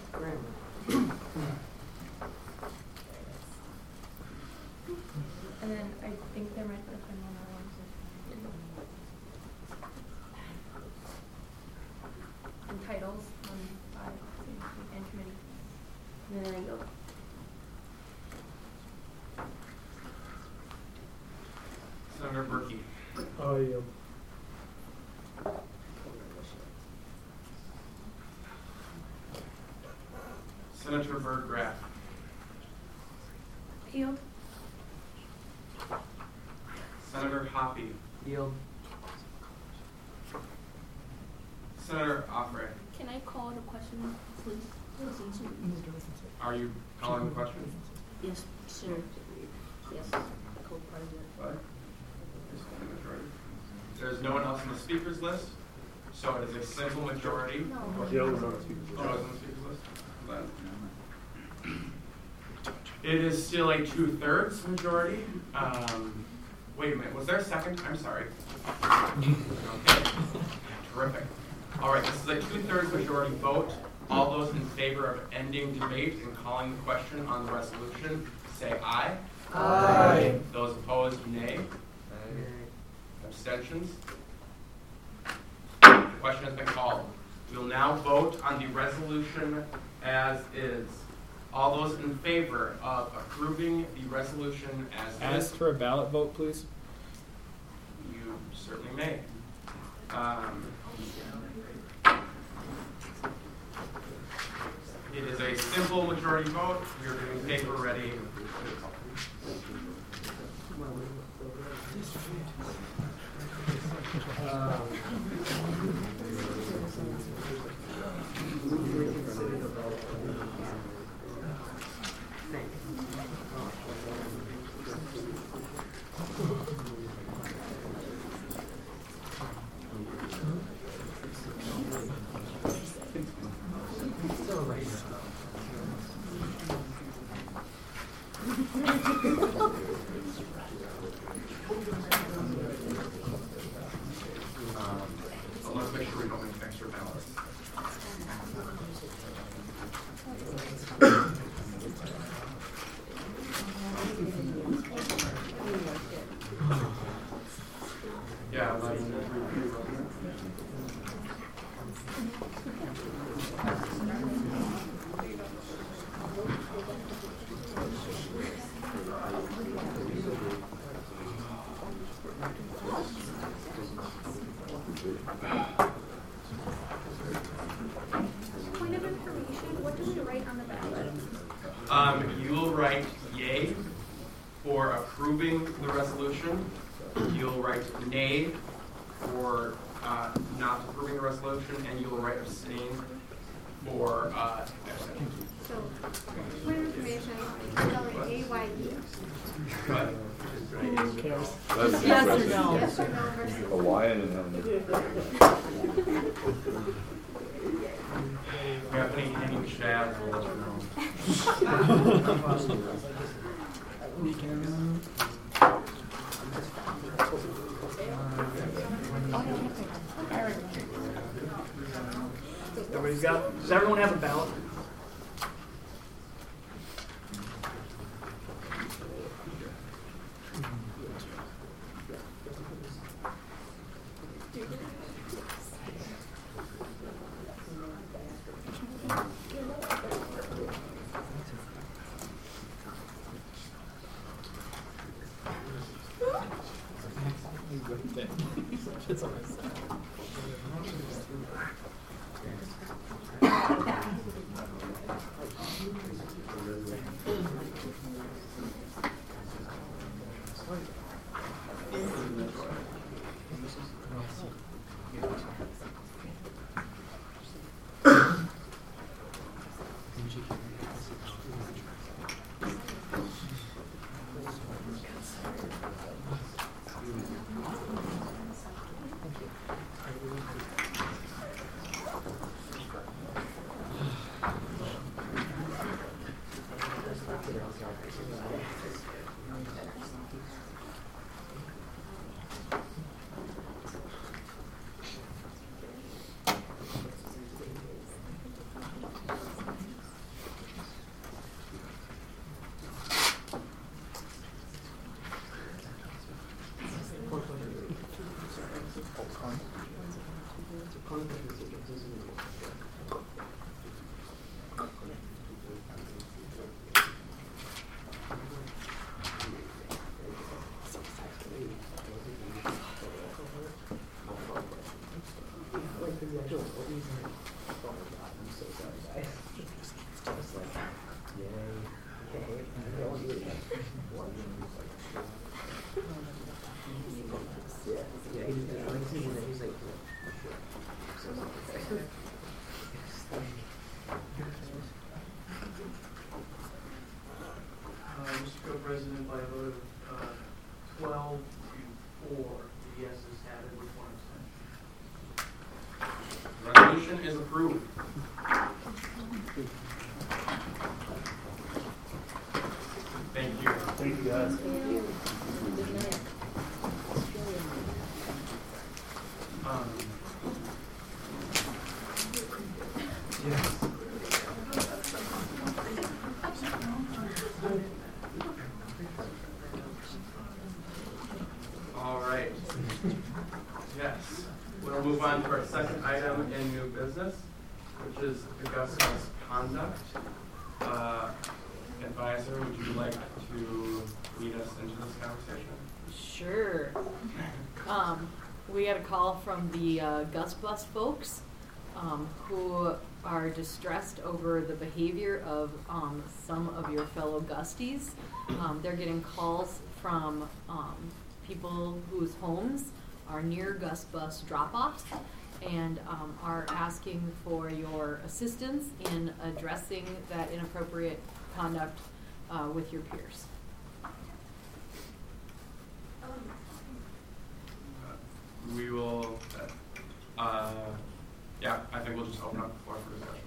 And then I think there might have been one other one. Senator Berkey. I yield. Senator Berggraf. Yield. Senator Hoppy. Yield. Senator Offray. Can I call it a question, please? Listen to me. Are you calling the question? Yes, sir. Yes, co-president. What? There's no one else on the speakers list, so it is a simple majority. No. Joe was on the speakers list. Oh, it was on the speakers list? Then- It is still a two-thirds majority. Um, wait a minute, was there a second? I'm sorry. Okay, terrific. All right, this is a two-thirds majority vote. All those in favor of ending debate and calling the question on the resolution, say aye. Aye. Those opposed, nay. Abstentions? The question has been called. We will now vote on the resolution as is. All those in favor of approving the resolution as Ask is, for a ballot vote, please. you certainly may. Um, it is a simple majority vote. We are getting paper ready. So let's make sure we don't make extra ballots. Yeah, like, Point of information, what do we write on the ballot? Um, you will write yay for approving the resolution. You'll write nay for uh, not approving the resolution, and you will write abstain for uh, abstention. So, point of information, spell it A Y E. But Who cares? Yes Yes or or no? Yes or no versus. Hawaiian and then. if you have any hanging shads, we'll let you know. Everybody's got, does everyone have a ballot? the actual what is it? Oh my god, I'm so sorry, guys. It's just like, yay. Okay, I don't do it again. Yeah, yeah, he's, uh, like, he's, he's like, yeah, so sorry. Uh, Mister Co-President, by a vote of uh, twelve to four, the yeses have it with one abstention. Resolution is approved. Thank you. Thank you, guys. Um, yes. All right. Yes. We'll move on to our second item in new business, which is the Gus Bus conduct. Uh, Advisor, would you like to lead us into this conversation? Sure. Um, we had a call from the uh, Gus Bus folks um, who are distressed over the behavior of um, some of your fellow Gusties. Um, they're getting calls from um, people whose homes are near Gus Bus drop-offs and um, are asking for your assistance in addressing that inappropriate conduct uh, with your peers. We will, uh, yeah, I think we'll just open up the floor for discussion.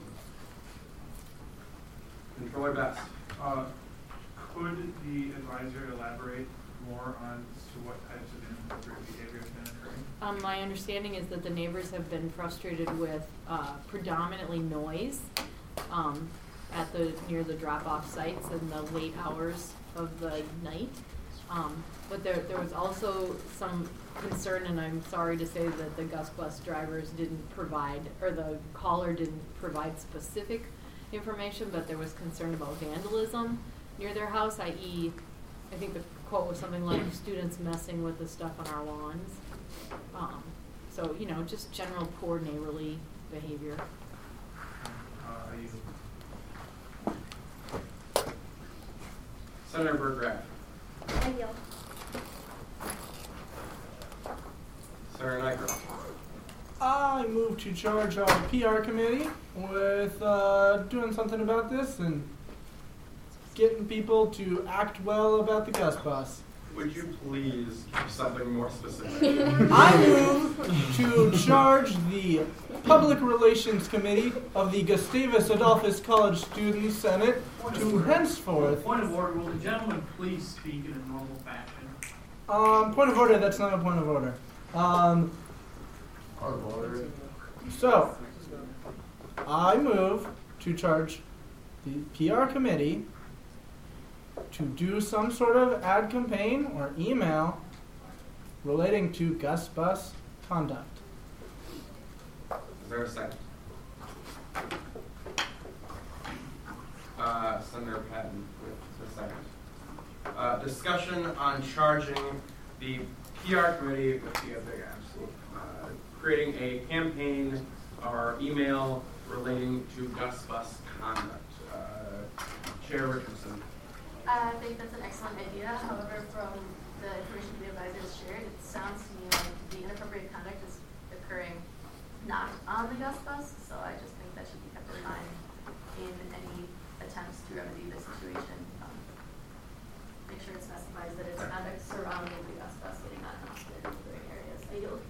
Controller Best. Uh, could the advisor elaborate more on as to what types of inappropriate behavior has been occurring? Um, my understanding is that the neighbors have been frustrated with uh, predominantly noise um, at the near the drop-off sites in the late hours of the night. Um, but there, there was also some concern, and I'm sorry to say that the Gus Bus drivers didn't provide, or the caller didn't provide specific information, but there was concern about vandalism near their house, that is, I think the quote was something like students messing with the stuff on our lawns. Um, so, you know, just general poor neighborly behavior. Uh, you Senator Berggraf. I yield. Senator Nygaard. I move to charge our P R committee with uh, doing something about this and getting people to act well about the Gus Bus. Would you please give something more specific? I move to charge the Public Relations Committee of the Gustavus Adolphus College Student Senate to henceforth... Point of order, will the gentleman please speak in a normal fashion? Um, point of order, that's not a point of order. Um, point of order. So, I move to charge the P R committee to do some sort of ad campaign or email relating to Gus Bus conduct. Is there a second? Uh, Senator Patton with the second. Uh, discussion on charging the P R committee with the big absolute, uh, creating a campaign or email relating to Gus Bus conduct. Uh, Chair Richardson. I think that's an excellent idea. However, from the information the advisors shared, it sounds to me like the inappropriate conduct is occurring not on the Gus Bus, so I just think that should be kept in mind in any attempts to remedy the situation. Um, make sure it specifies that it's conduct surrounding the Gus Bus getting on and off the neighboring areas. I yield.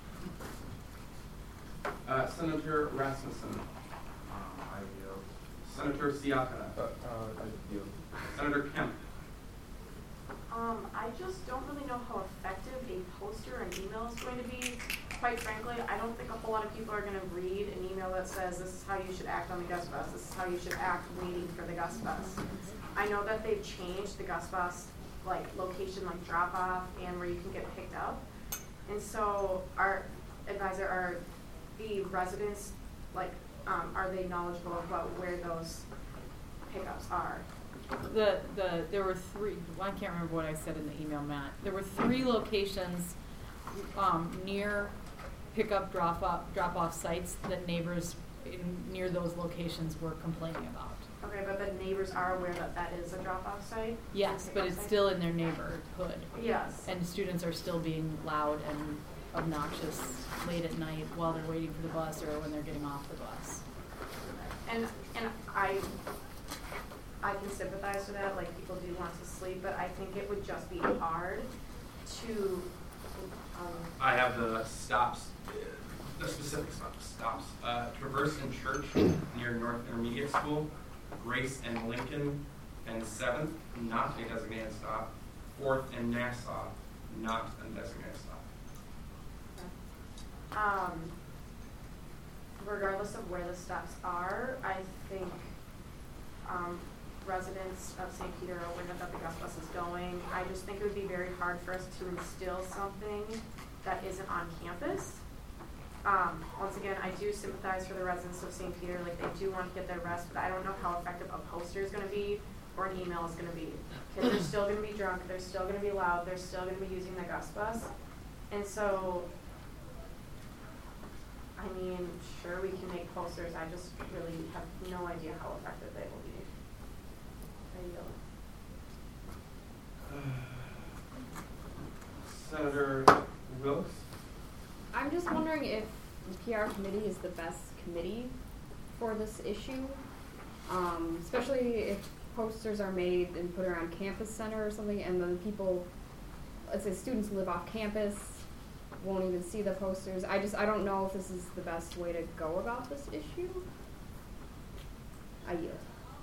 Uh, Senator Rasmussen. Um, I yield. Senator Siakana. Uh, uh, I yield. Senator Kemp. Um, I just don't really know how effective a poster and email is going to be. Quite frankly, I don't think a whole lot of people are going to read an email that says this is how you should act on the Gus Bus, this is how you should act waiting for the Gus Bus. I know that they've changed the Gus Bus like location, like drop off, and where you can get picked up. And so our advisor, are the residents, like, um, are they knowledgeable about where those pickups are? The the there were three. Well, I can't remember what I said in the email, Matt. There were three locations um, near pickup, drop off, drop off sites that neighbors in, near those locations were complaining about. Okay, but the neighbors are aware that that is a drop-off site? Yes, but it's still in their neighborhood. Yes. And students are still being loud and obnoxious late at night while they're waiting for the bus or when they're getting off the bus. And and I I can sympathize with that, like people do want to sleep, but I think it would just be hard to um, I have the stops, uh, the specific stops. stops. Uh, Traverse and Church near North Intermediate School, Grace and Lincoln, and seventh, not a designated stop. fourth and Nassau, not a designated stop. Um, regardless of where the stops are, I think um, residents of Saint Peter are aware that the Gus Bus is going. I just think it would be very hard for us to instill something that isn't on campus. Um, once again, I do sympathize for the residents of Saint Peter. Like, they do want to get their rest, but I don't know how effective a poster is going to be or an email is going to be. Kids are still going to be drunk. They're still going to be loud. They're still going to be using the Gus Bus. And so, I mean, sure, we can make posters. I just really have no idea how effective they will be. There you go. Senator Willis? I'm just wondering if the P R committee is the best committee for this issue, um, especially if posters are made and put around campus center or something, and then people, let's say students who live off campus, won't even see the posters. I just, I don't know if this is the best way to go about this issue. I yield.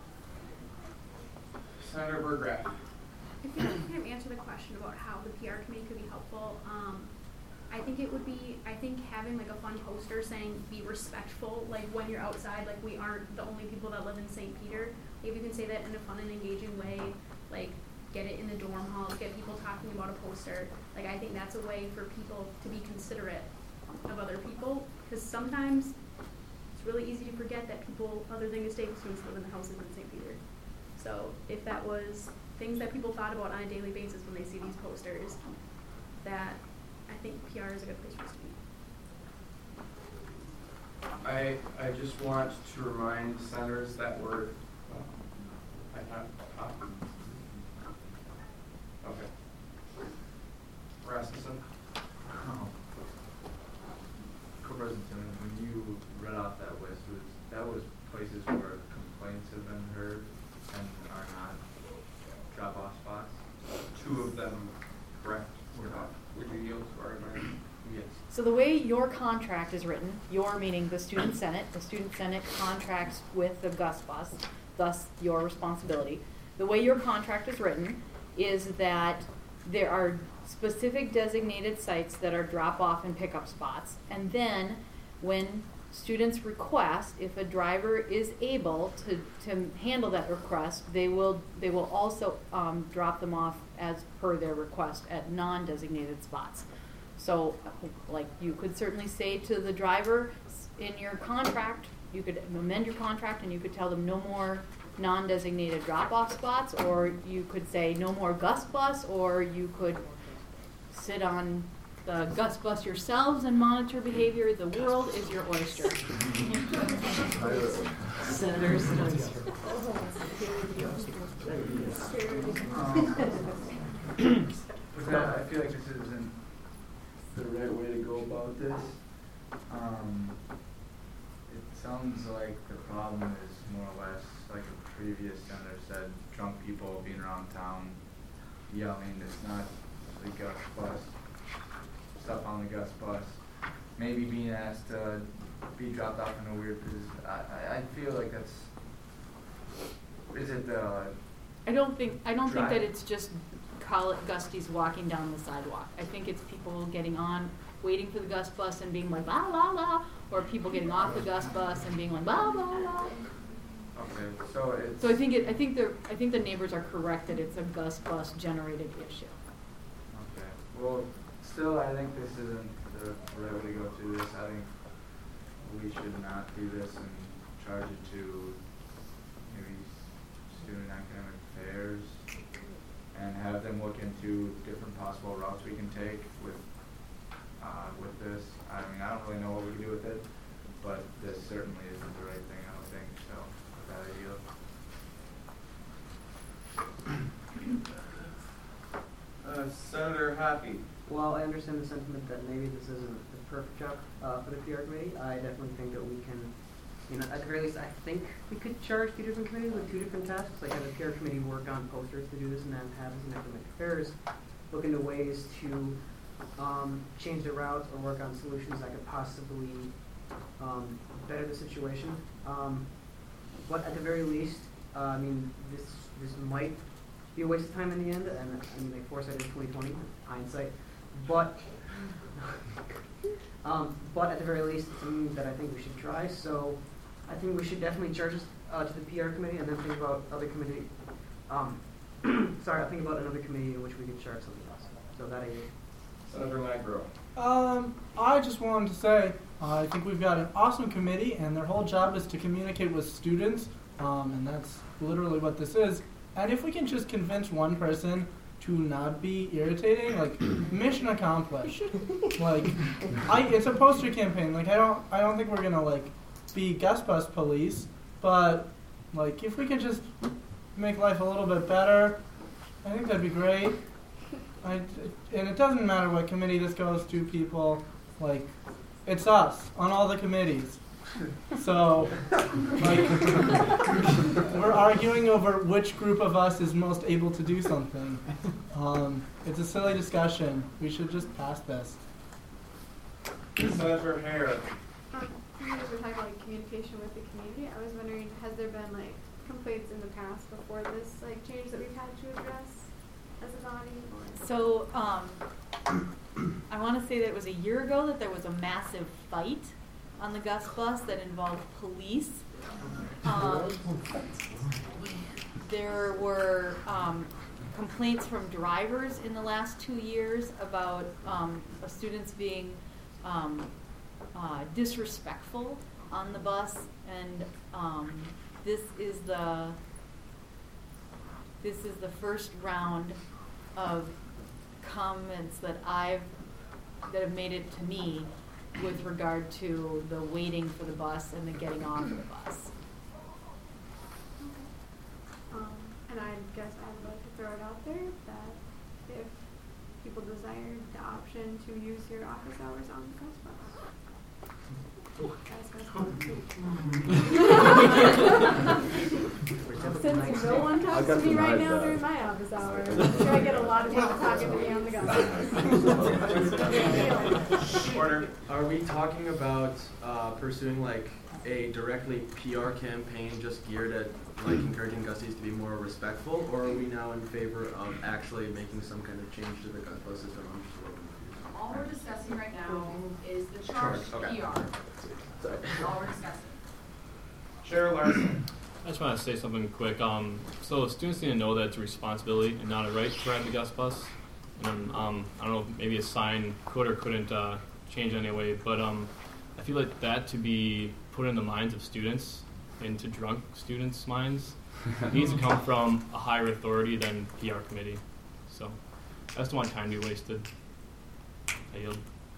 Senator Burgraff. If you can kind of answer the question about how the P R committee could be helpful, um, I think it would be, I think having like a fun poster saying be respectful, like when you're outside, like we aren't the only people that live in Saint Peter. If you can say that in a fun and engaging way, like get it in the dorm halls, get people talking about a poster. Like, I think that's a way for people to be considerate of other people, because sometimes it's really easy to forget that people other than Gustavus students live in the houses in Saint Peter. So if that was things that people thought about on a daily basis when they see these posters, that I think P R is a good place for us to be. I I just want to remind senators that we're uh, I thought uh, okay. Rasmussen. Oh. Co-President Timmons, when you read off that list, was that was places where complaints have been heard and are not drop-off spots? Two of them, correct? Would you yield to our adjournment? Yes. So the way your contract is written, your meaning the student senate, the student senate contracts with the Gus Bus, thus your responsibility. The way your contract is written is that there are specific designated sites that are drop-off and pick-up spots, and then when students request, if a driver is able to, to handle that request, they will they will also um, drop them off as per their request at non-designated spots. So, like, you could certainly say to the driver in your contract, you could amend your contract and you could tell them no more non-designated drop-off spots, or you could say no more Gus Bus, or you could sit on the Gus Bus yourselves and monitor behavior. The world is your oyster. Senator Stubbs. With that, I feel like this isn't the right way to go about this. Um, it sounds like the problem is more or less like a previous senator said, drunk people being around town yelling. It's not the Gus Bus, stuff on the Gus Bus. Maybe being asked to be dropped off in a weird position. I, I, I feel like that's, is it the I don't think I don't think drive? that it's just call it Gusties walking down the sidewalk. I think it's people getting on, waiting for the Gus Bus and being like la la la, or people getting off the Gus Bus and being like la la la. Okay, so it's So I think it. I think the. I think the neighbors are correct that it's a Gus Bus generated issue. Okay. Well, still, I think this isn't the right way to go through this. I think we should not do this and charge it to maybe student academic affairs and have them look into different possible routes we can take with uh, with this. I mean, I don't really know what we can do with it, but this certainly isn't the right thing, I don't think, so, a bad idea. Uh, Senator Happy. While I understand the sentiment that maybe this isn't the perfect job uh, for the P R committee, I definitely think that we can, you know, at the very least, I think we could charge two different committees with two different tasks. Like have the P R committee work on posters to do this, and then have as an academic affairs look into ways to um, change the routes or work on solutions that could possibly um, better the situation. Um, but at the very least, uh, I mean, this this might be a waste of time in the end, and I mean, like foresight is twenty twenty, hindsight. But, um, but at the very least, it's something that I think we should try. So, I think we should definitely charge this uh, to the P R committee, and then think about other committee. Um, sorry, I'll think about another committee in which we could charge something else. So that idea. Senator Langro. Um, I just wanted to say, uh, I think we've got an awesome committee, and their whole job is to communicate with students, um, and that's literally what this is. And if we can just convince one person to not be irritating, like mission accomplished. Like, I, it's a poster campaign. Like, I don't, I don't think we're gonna like be guest bus police, but like, if we can just make life a little bit better, I think that'd be great. I, and it doesn't matter what committee this goes to, people. Like, it's us on all the committees. So, like, we're arguing over which group of us is most able to do something. Um, it's a silly discussion. We should just pass this. Senator Hare. Um, you guys were talking about like, communication with the community. I was wondering, has there been like complaints in the past before this like change that we've had to address as a body? Or? So, um, I want to say that it was a year ago that there was a massive fight on the Gus bus that involved police. Um, there were um, complaints from drivers in the last two years about um, students being um, uh, disrespectful on the bus, and um, this is the this is the first round of comments that I've that have made it to me with regard to the waiting for the bus and the getting off of the bus. Um, and I guess I would like to throw it out there that if people desired the option to use your office hours on the Gus bus. Since no one talks to me right now during my office hours, I'm sure I get a lot of people talking to me on the Gus. Order. Are we talking about uh, pursuing like a directly P R campaign just geared at like encouraging Gusties to be more respectful, or are we now in favor of actually making some kind of change to the Gus bus system? I'm just a little confused. All we're discussing right now is the charge Okay. P R. Sorry. That's all we're discussing. Chair Larson. I just want to say something quick. Um, so students need to know that it's a responsibility and not a right to ride the Gus bus. And um, I don't know, maybe a sign could or couldn't uh, change anyway, but um, I feel like that to be put in the minds of students, into drunk students' minds, needs to come from a higher authority than P R committee. So I just don't want time to be wasted. I yield.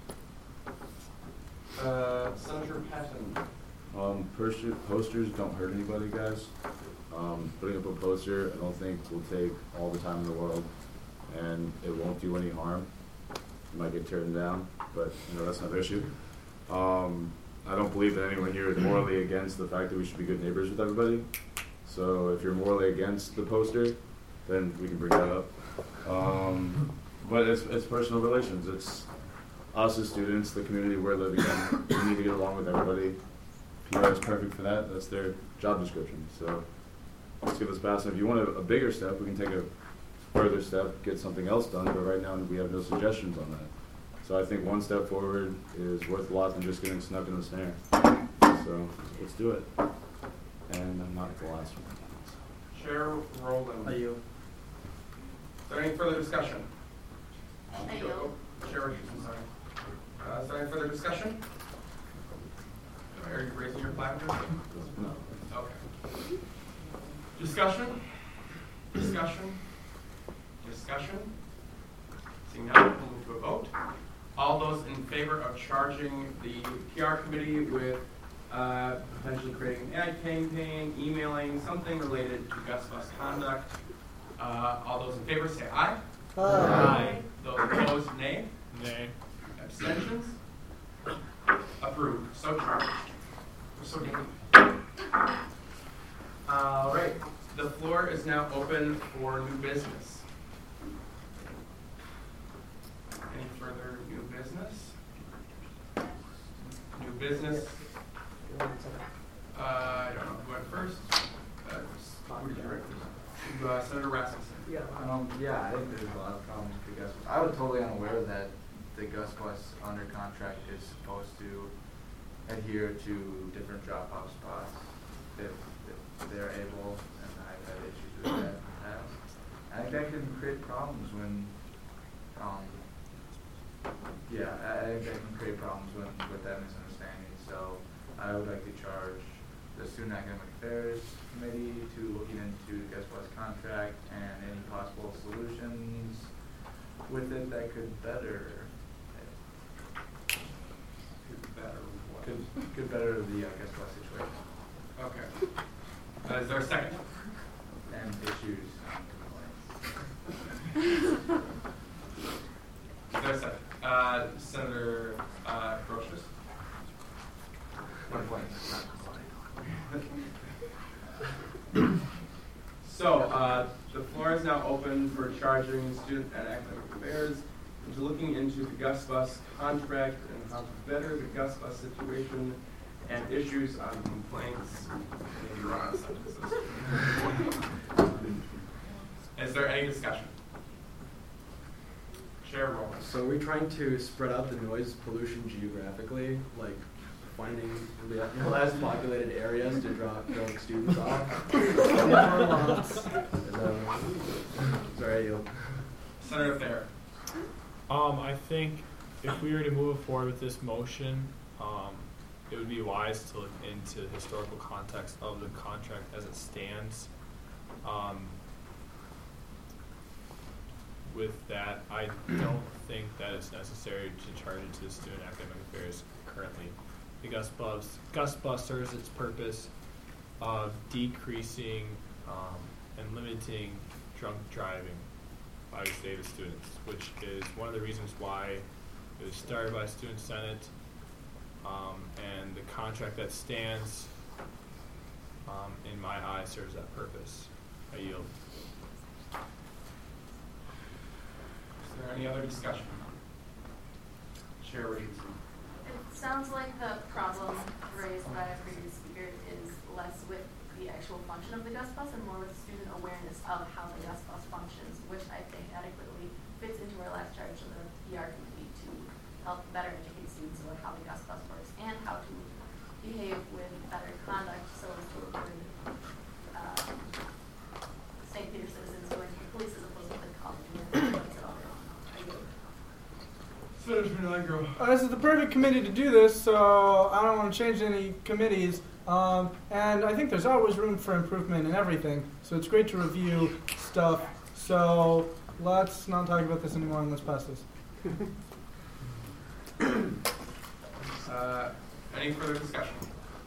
Uh, Senator Patton. Um, poster, posters don't hurt anybody, guys. Um, putting up a poster, I don't think will take all the time in the world, and it won't do any harm. You might get turned down, but you know that's not the issue. Um, I don't believe that anyone here is morally against the fact that we should be good neighbors with everybody. So if you're morally against the poster, then we can bring that up. Um, but it's it's personal relations. It's us as students, the community we're living in. We need to get along with everybody. P R is perfect for that. That's their job description. So let's get this passed. If you want a, a bigger step, we can take a further step, get something else done. But right now, we have no suggestions on that. So I think one step forward is worth a lot than just getting snuck in the snare. So let's do it. And I'm not the last one. Chair Rowland. Are you? Is there any further discussion? I yield. Chair Richardson, sorry. Uh, is there any further discussion? Are you raising your flag? No. Okay. Discussion? Discussion? Discussion? Seeing none, we'll move to a vote. All those in favor of charging the P R committee with uh, potentially creating an ad campaign, emailing, something related to Gus Bus conduct, uh, all those in favor say aye. Aye. Aye. Those opposed, nay. Nay. Abstentions? Approved. So charged. So named. All right. The floor is now open for new business. Any further new business? New business? Uh, I don't know who went first. Uh, who did you write first? Uh, Senator Rasmussen. Yeah. Um, yeah, I think there's a lot of problems with the Gus Bus. I was totally unaware that the Gus Bus under contract is supposed to adhere to different drop-off spots if, if they're able, and I've had issues with that in the past. I think that can create problems when, um, yeah, I, I think that can create problems when, with that misunderstanding. So I would like to charge the Student Academic Affairs Committee to looking into the Gus Bus contract and any possible solutions with it that could better Could better what? could, could better the uh, Gus Bus situation. Okay. Uh, is there a second? And issues and complaints. Is there a second? Uh, Senator uh, Grotius. Complaints, not complaints. So, uh, the floor is now open for charging Student and Academic Affairs into looking into the Gus Bus contract and how to better the Gus Bus situation and issues on complaints. Maybe wrong on sentences. Is there any discussion? Chair Rowland. So are we trying to spread out the noise pollution geographically, like finding the less populated areas to drop drunk students off? Sorry, you. Senator Thayer. Um, I think if we were to move forward with this motion, um, it would be wise to look into the historical context of the contract as it stands. Um, with that, I don't think that it's necessary to charge it to Student Academic Affairs currently. The Gus Bus, Gus Bus serves its purpose of decreasing um, and limiting drunk driving by the state of students, which is one of the reasons why it was started by Student Senate, um, and the contract that stands, um, in my eye, serves that purpose. I yield. Is there any other discussion? Chair Richardson. It sounds like the problem raised by a previous speaker is less with the actual function of the Gus Bus and more with student awareness of how the Gus Bus functions, which I think adequately fits into our last charge of the P R committee to help better educate students about how the Gus Bus works and how to behave with better conduct so as to avoid uh, Saint Peter citizens going to the police as opposed to the college and the police at all. Uh, this is the perfect committee to do this, so I don't want to change any committees. Um, and I think there's always room for improvement in everything, so it's great to review stuff. So let's not talk about this anymore and let's pass this. Uh, any further discussion?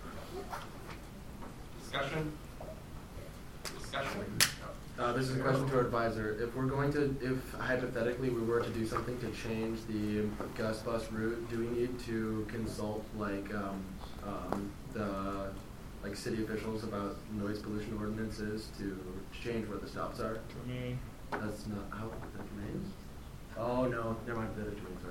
Discussion? Discussion? Uh, this is a question to our advisor. If we're going to, if hypothetically we were to do something to change the Gus Bus route, do we need to consult like um, um, the like city officials about noise pollution ordinances to change where the stops are? For me, that's not how the names. Oh no, never mind. The other two. Sorry.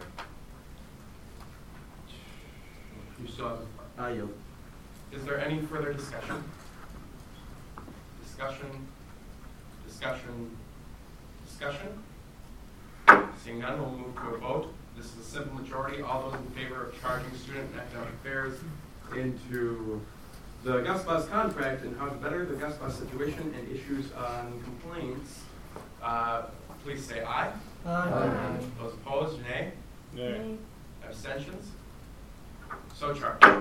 You still have. I yield. Is there any further discussion? Discussion. Discussion. Discussion. Seeing none, we'll move to a vote. This is a simple majority. All those in favor of charging Student and Academic Affairs into the Gus Bus contract and how to better the Gus Bus situation and issues on complaints, uh, please say aye. Aye. Aye. Those opposed, nay. Nay. Abstentions? So charged. Is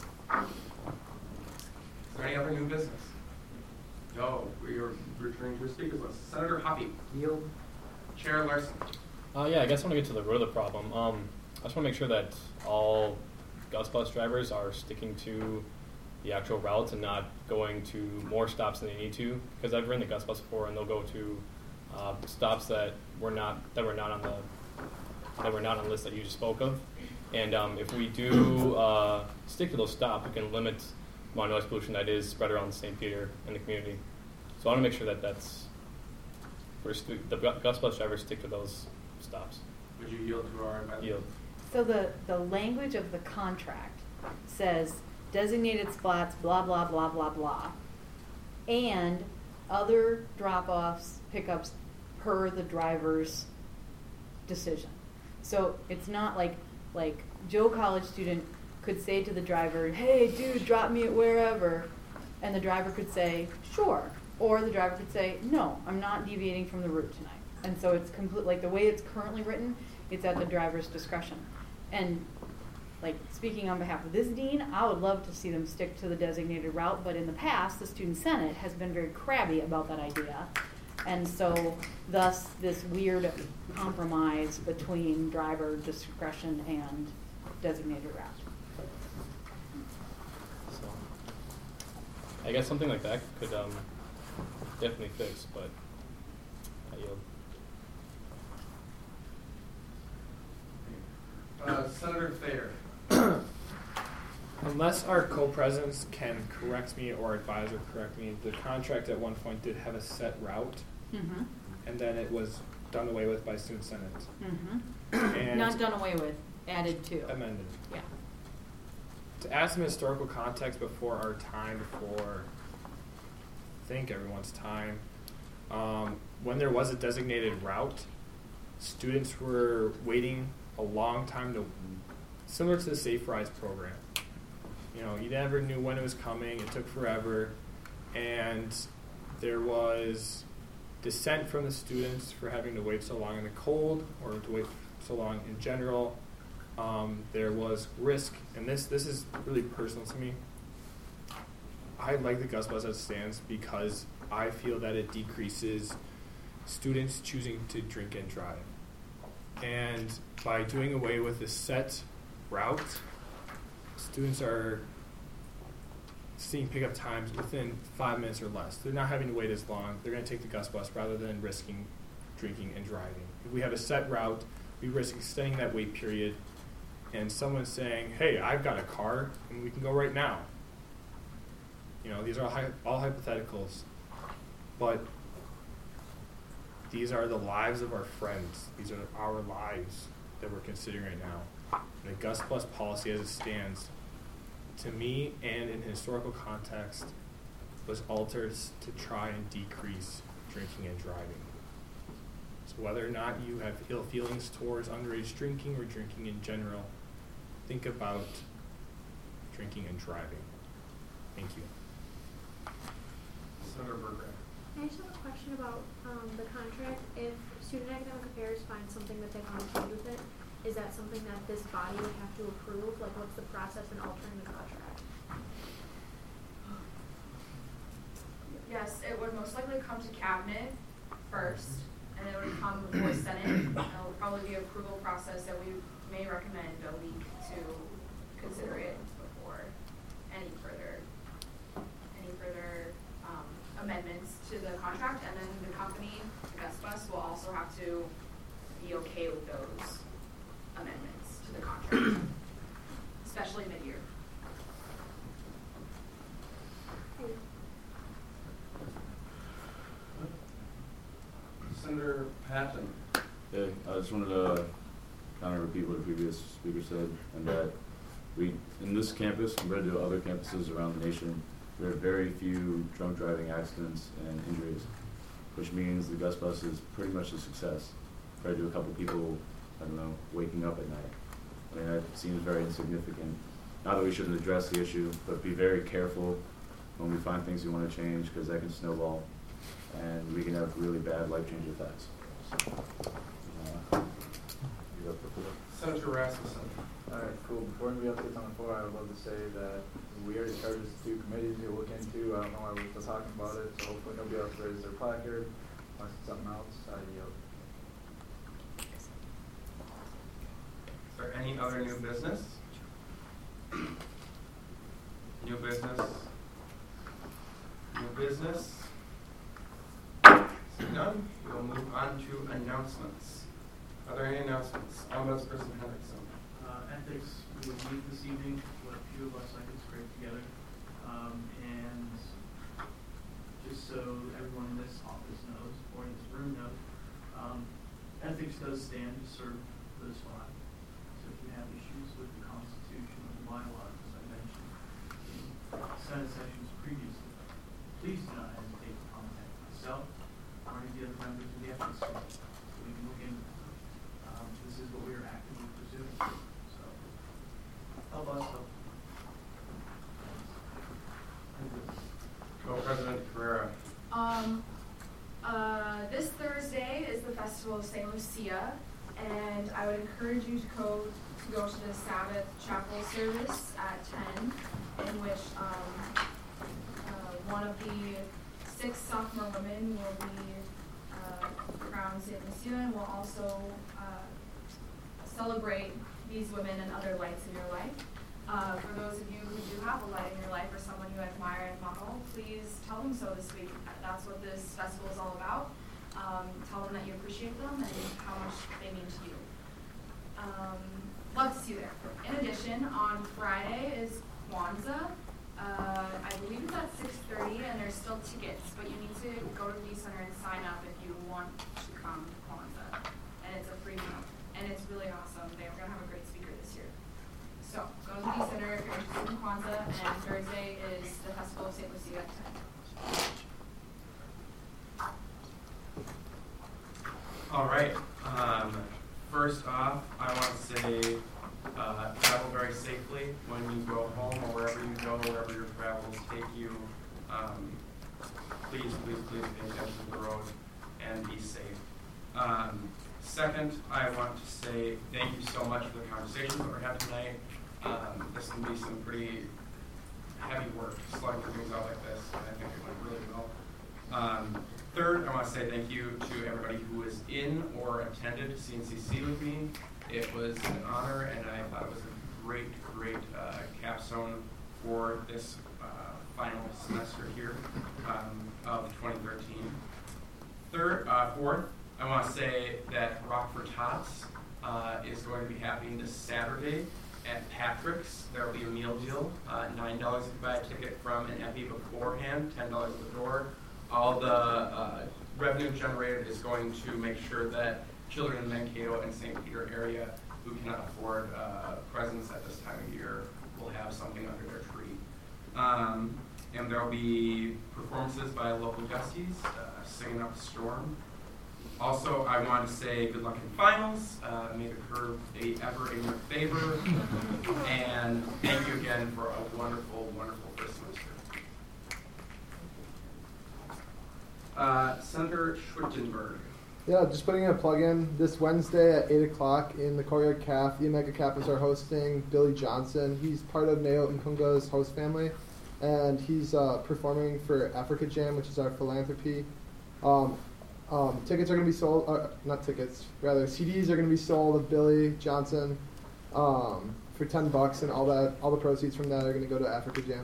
there any other new business? No, we are returning to a speaker's list. Senator Hoppy. Yield. Chair Larson. Uh, yeah, I guess I want to get to the root of the problem. Um, I just want to make sure that all Gus Bus drivers are sticking to the actual routes and not going to more stops than they need to. Because I've ridden the Gus Bus before, and they'll go to uh, stops that were not that were not on the that were not on the list that you just spoke of. And um, if we do uh, stick to those stops, we can limit the amount of noise pollution that is spread around Saint Peter and the community. So I want to make sure that that's we're stu- the Gus Bus drivers stick to those stops. Would you yield to our advice? Yield. So the, the language of the contract says designated spots, blah, blah, blah, blah, blah, and other drop-offs, pickups per the driver's decision. So it's not like, like Joe College student could say to the driver, hey, dude, drop me at wherever, and the driver could say, sure. Or the driver could say, no, I'm not deviating from the route tonight. And so it's complete, like the way it's currently written, it's at the driver's discretion. And like speaking on behalf of this dean, I would love to see them stick to the designated route, but in the past, the student senate has been very crabby about that idea. And so thus this weird compromise between driver discretion and designated route. So I guess something like that could um, definitely fix, but I yield. Uh, Senator Thayer. Unless our co-presidents can correct me or advise or correct me, the contract at one point did have a set route, Mm-hmm. and then it was done away with by student senate. Mm-hmm. And Not done away with, added to. amended. Yeah. To add some historical context before our time, before I think everyone's time, um, when there was a designated route, students were waiting a long time to, similar to the Safe Rides program. You know, you never knew when it was coming, it took forever, and there was dissent from the students for having to wait so long in the cold or to wait so long in general. Um, there was risk, and this this is really personal to me. I like the Gus Bus as it stands because I feel that it decreases students choosing to drink and drive. And by doing away with the set route, students are seeing pickup times within five minutes or less. They're not having to wait as long. They're going to take the Gus Bus rather than risking drinking and driving. If we have a set route, we risk extending that wait period, and someone saying, hey, I've got a car, and we can go right now. You know, these are all, hy- all hypotheticals, but these are the lives of our friends. These are our lives that we're considering right now. And the Gus Bus policy as it stands, to me and in historical context, was altered to try and decrease drinking and driving. So whether or not you have ill feelings towards underage drinking or drinking in general, think about drinking and driving. Thank you. Senator Berger. I just have a question about um, the contract. If student academic affairs finds something that they want to change with it, is that something that this body would have to approve? Like, what's the process in altering the contract? Yes, it would most likely come to cabinet first, and it would come before Senate. And it will probably be an approval process that we may recommend a week to consider it before any further any further um, amendments to the contract. And then the company, Gus Bus, will also have to be okay with those amendments to the contract, especially mid-year. Senator Patton. Yeah, I just wanted to kind of repeat what the previous speaker said, and that we, in this campus, compared to other campuses around the nation, there are very few drunk driving accidents and injuries, which means the Gus Bus is pretty much a success, compared to a couple people, I don't know, waking up at night. I mean, that seems very insignificant. Not that we shouldn't address the issue, but be very careful when we find things we want to change, because that can snowball, and we can have really bad life-changing effects. Uh, Senator Rasmussen. All right, cool. Before anybody else gets on the floor, I would love to say that we already charged two committees to look into. I don't know why we're still talking about it, so hopefully nobody else raises their placard. Unless it's something else, I yield. Is there any other new business? New business? New business? Seeing none, we'll move on to announcements. Are there any announcements? Ombudsperson Hendrickson. Uh, ethics, we will meet this evening, what a few of us I can scrape together. Um, and just so everyone in this office knows, or in this room knows, um, ethics does stand to serve this body. So if you have issues with the Constitution or the bylaws, as I mentioned in Senate sessions previously, please do not hesitate to contact myself or any of the other members of the ethics committee so we can look into it. Um, this is what we are actively pursuing. So help us help. Co-President Carrera. Um, uh, this Thursday is the Festival of Saint Lucia, and I would encourage you to go to go to the Sabbath Chapel service at ten, in which um, uh, one of the six sophomore women will be uh, crowned Saint Lucia, and will also uh, celebrate these women and other lights in your life. Uh, for those of you who do have a light in your life or someone you admire and model, please tell them so this week. That's what this festival is all about. Um, tell them that you appreciate them and how much they mean to you. Um, love to see you there. In addition, on Friday is Kwanzaa. Uh, I believe it's at six thirty, and there's still tickets, but you need to go to the center and sign up if you want to come to Kwanzaa. And it's a free meal, and it's really awesome. They're going to have a great speaker this year. So, go to the Peace Center if you're interested in Kwanzaa, and Thursday is the Festival of Saint Lucia at ten. All right. Um, first off, I want to say uh, travel very safely when you go home or wherever you go, wherever your travels take you. Um, please, please, please pay attention to the road and be safe. Um, second, I want to say thank you so much for the conversations that we're having tonight. Um, this can be some pretty heavy work, slowing through things out like this, and I think it went really well. Um, third, I want to say thank you to everybody who was in or attended C N C C with me. It was an honor, and I thought it was a great, great uh, capstone for this uh, final semester here um, of twenty thirteen. Third, uh, fourth, I want to say that Rock for Tots uh, is going to be happening this Saturday at Patrick's. There will be a meal deal, uh, nine dollars if you buy a ticket from an F E beforehand, ten dollars at the door. All the uh, revenue generated is going to make sure that children in Mankato and Saint Peter area who cannot afford uh, presents at this time of year will have something under their tree. Um, and there will be performances by local Gusties, uh, singing up a storm. Also, I want to say good luck in finals. Uh, may the curve be ever in your favor. And thank you again for a wonderful, wonderful first semester. Uh, Senator Schwittenberg. Yeah, just putting in a plug in. This Wednesday at eight o'clock in the Courtyard Caf, the Omega Kappas are hosting Billy Johnson. He's part of Neo Nkunga's host family, and he's uh, performing for Africa Jam, which is our philanthropy. Um, um, tickets are going to be sold, uh, not tickets, rather C Ds are going to be sold of Billy Johnson um, for ten bucks, and all that, all the proceeds from that are going to go to Africa Jam.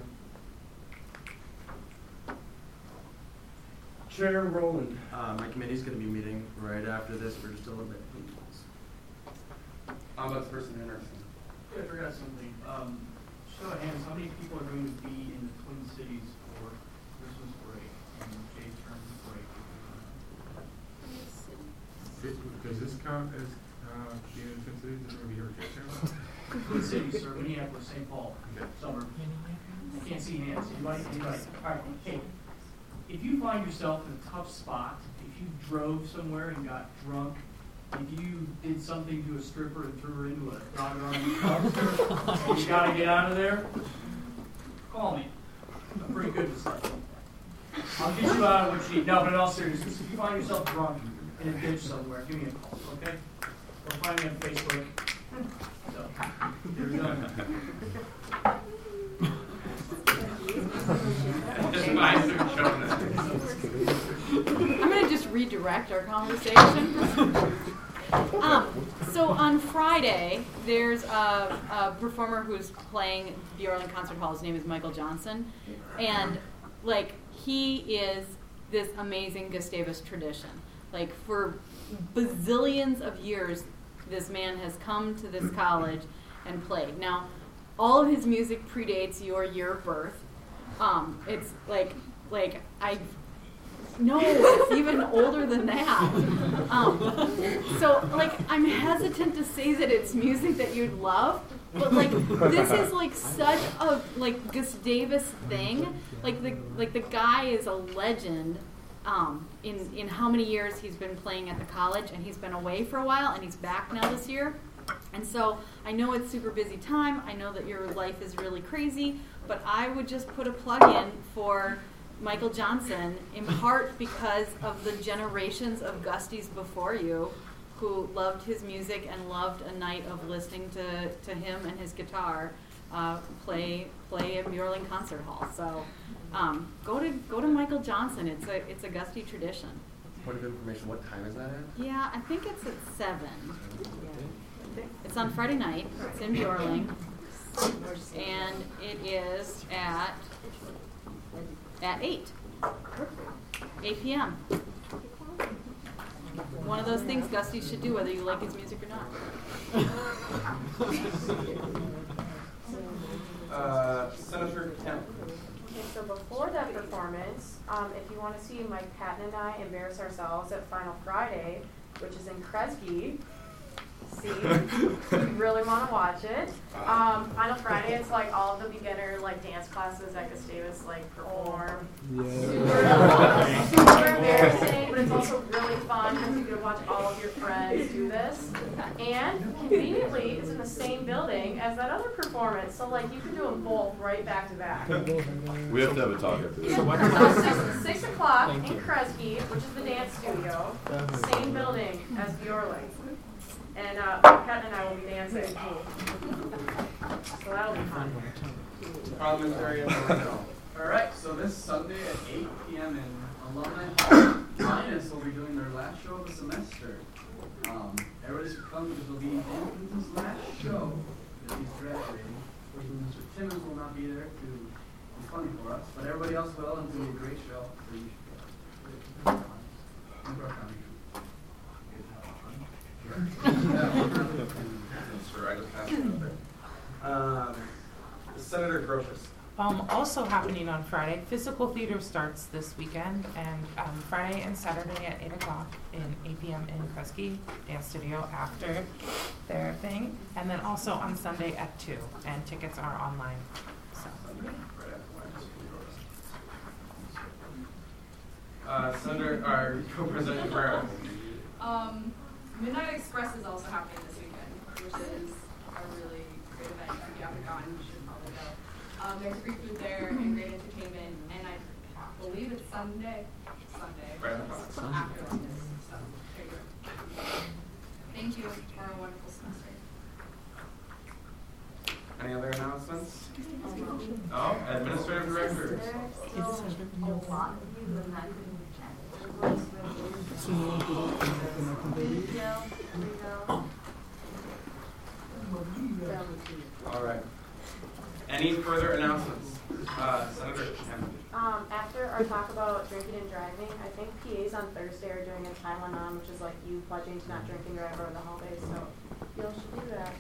Chair Rowland. Uh, my committee's going to be meeting right after this for just a little bit. Ombudsperson Henderson. Yeah, I forgot something. Um, show of hands, how many people are going to be in the Twin Cities for Christmas break and J term break? Does this count as uh, being in Twin Cities? Is it going to be your J term? Twin Cities, sir. Minneapolis, Saint Paul, Okay. summer. I can't see hands. Anybody? Anybody? All right. Hey, if you find yourself in a tough spot, if you drove somewhere and got drunk, if you did something to a stripper and threw her into a doggone dumpster, and you got to get out of there, call me. I'm pretty good with stuff. I'll get you out of what you need. No, but in all seriousness, if you find yourself drunk in a ditch somewhere, give me a call, okay? Or find me on Facebook. So, there we go. I'm going to just redirect our conversation. um, So on Friday, there's a, a performer who's playing the Orland Concert Hall. His name is Michael Johnson, and like he is this amazing Gustavus tradition. Like for bazillions of years, this man has come to this college and played. Now, all of his music predates your year of birth. Um, it's like like I. No, it's even older than that. Um, so, like, I'm hesitant to say that it's music that you'd love, but like, this is like such a like Gustavus thing. Like the like the guy is a legend. Um, in in how many years he's been playing at the college, and he's been away for a while, and he's back now this year. And so I know it's super busy time. I know that your life is really crazy, but I would just put a plug in for Michael Johnson, in part because of the generations of Gusties before you who loved his music and loved a night of listening to, to him and his guitar uh, play play at Muirling Concert Hall. So um, go to go to Michael Johnson. It's a it's a Gustie tradition. Point of information, what time is that at? Yeah, I think it's at seven. It's on Friday night. It's in Muirling, and it is at at eight. eight p.m. One of those things Gusty should do, whether you like his music or not. uh, Senator Kemp. Okay, so before that performance, um, if you want to see Mike Patton and I embarrass ourselves at Final Friday, which is in Kresge, see, you really want to watch it. Um, Final Friday, it's like all of the beginner like dance classes that Gustavus like perform. Yeah. Super, super embarrassing, but it's also really fun because you get to watch all of your friends do this. And conveniently, it's in the same building as that other performance, so like you can do them both right back to back. We have to have a talk after this. So six, six o'clock in Kresge, which is the dance studio, same building as Bjorling. And uh, Kat and I will be dancing. So that'll be fun. Parliamentary All right, so this Sunday at eight p.m. in Alumni Hall, Linus will be doing their last show of the semester. Um, everybody should come because it'll be Anthony's last show that he's graduating. Mister Timmons will not be there to be funny for us, but everybody else will, and it's going to be a great show. So you should go. No pressure on you. Sure, I just passed it out there. Um, Senator Grotius. Um, also happening on Friday, physical theater starts this weekend, and um, Friday and Saturday at eight o'clock in eight p.m. in Kresge Dance Studio after their thing, and then also on Sunday at two, and tickets are online. So. Uh, Senator, our Co-President Guerrero. Um, Midnight Express is also happening this weekend, which is a really great event. If you haven't gone, you should probably go. Um, there's free food there and great entertainment, and I believe it's Sunday. Sunday. Right. So after this. So, there you go. Thank you for a wonderful semester. Any other announcements? Oh, Administrative Director. All right. Any further announcements? Uh, Senator Kemp. Um, after our talk about drinking and driving, I think P As on Thursday are doing a Tylenol, which is like you pledging to not drink and drive over the holidays, so you should do that.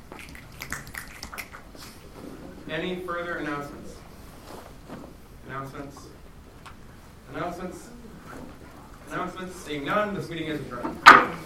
Any further announcements? Announcements? Announcements? Announcements? Seeing none, this meeting is adjourned.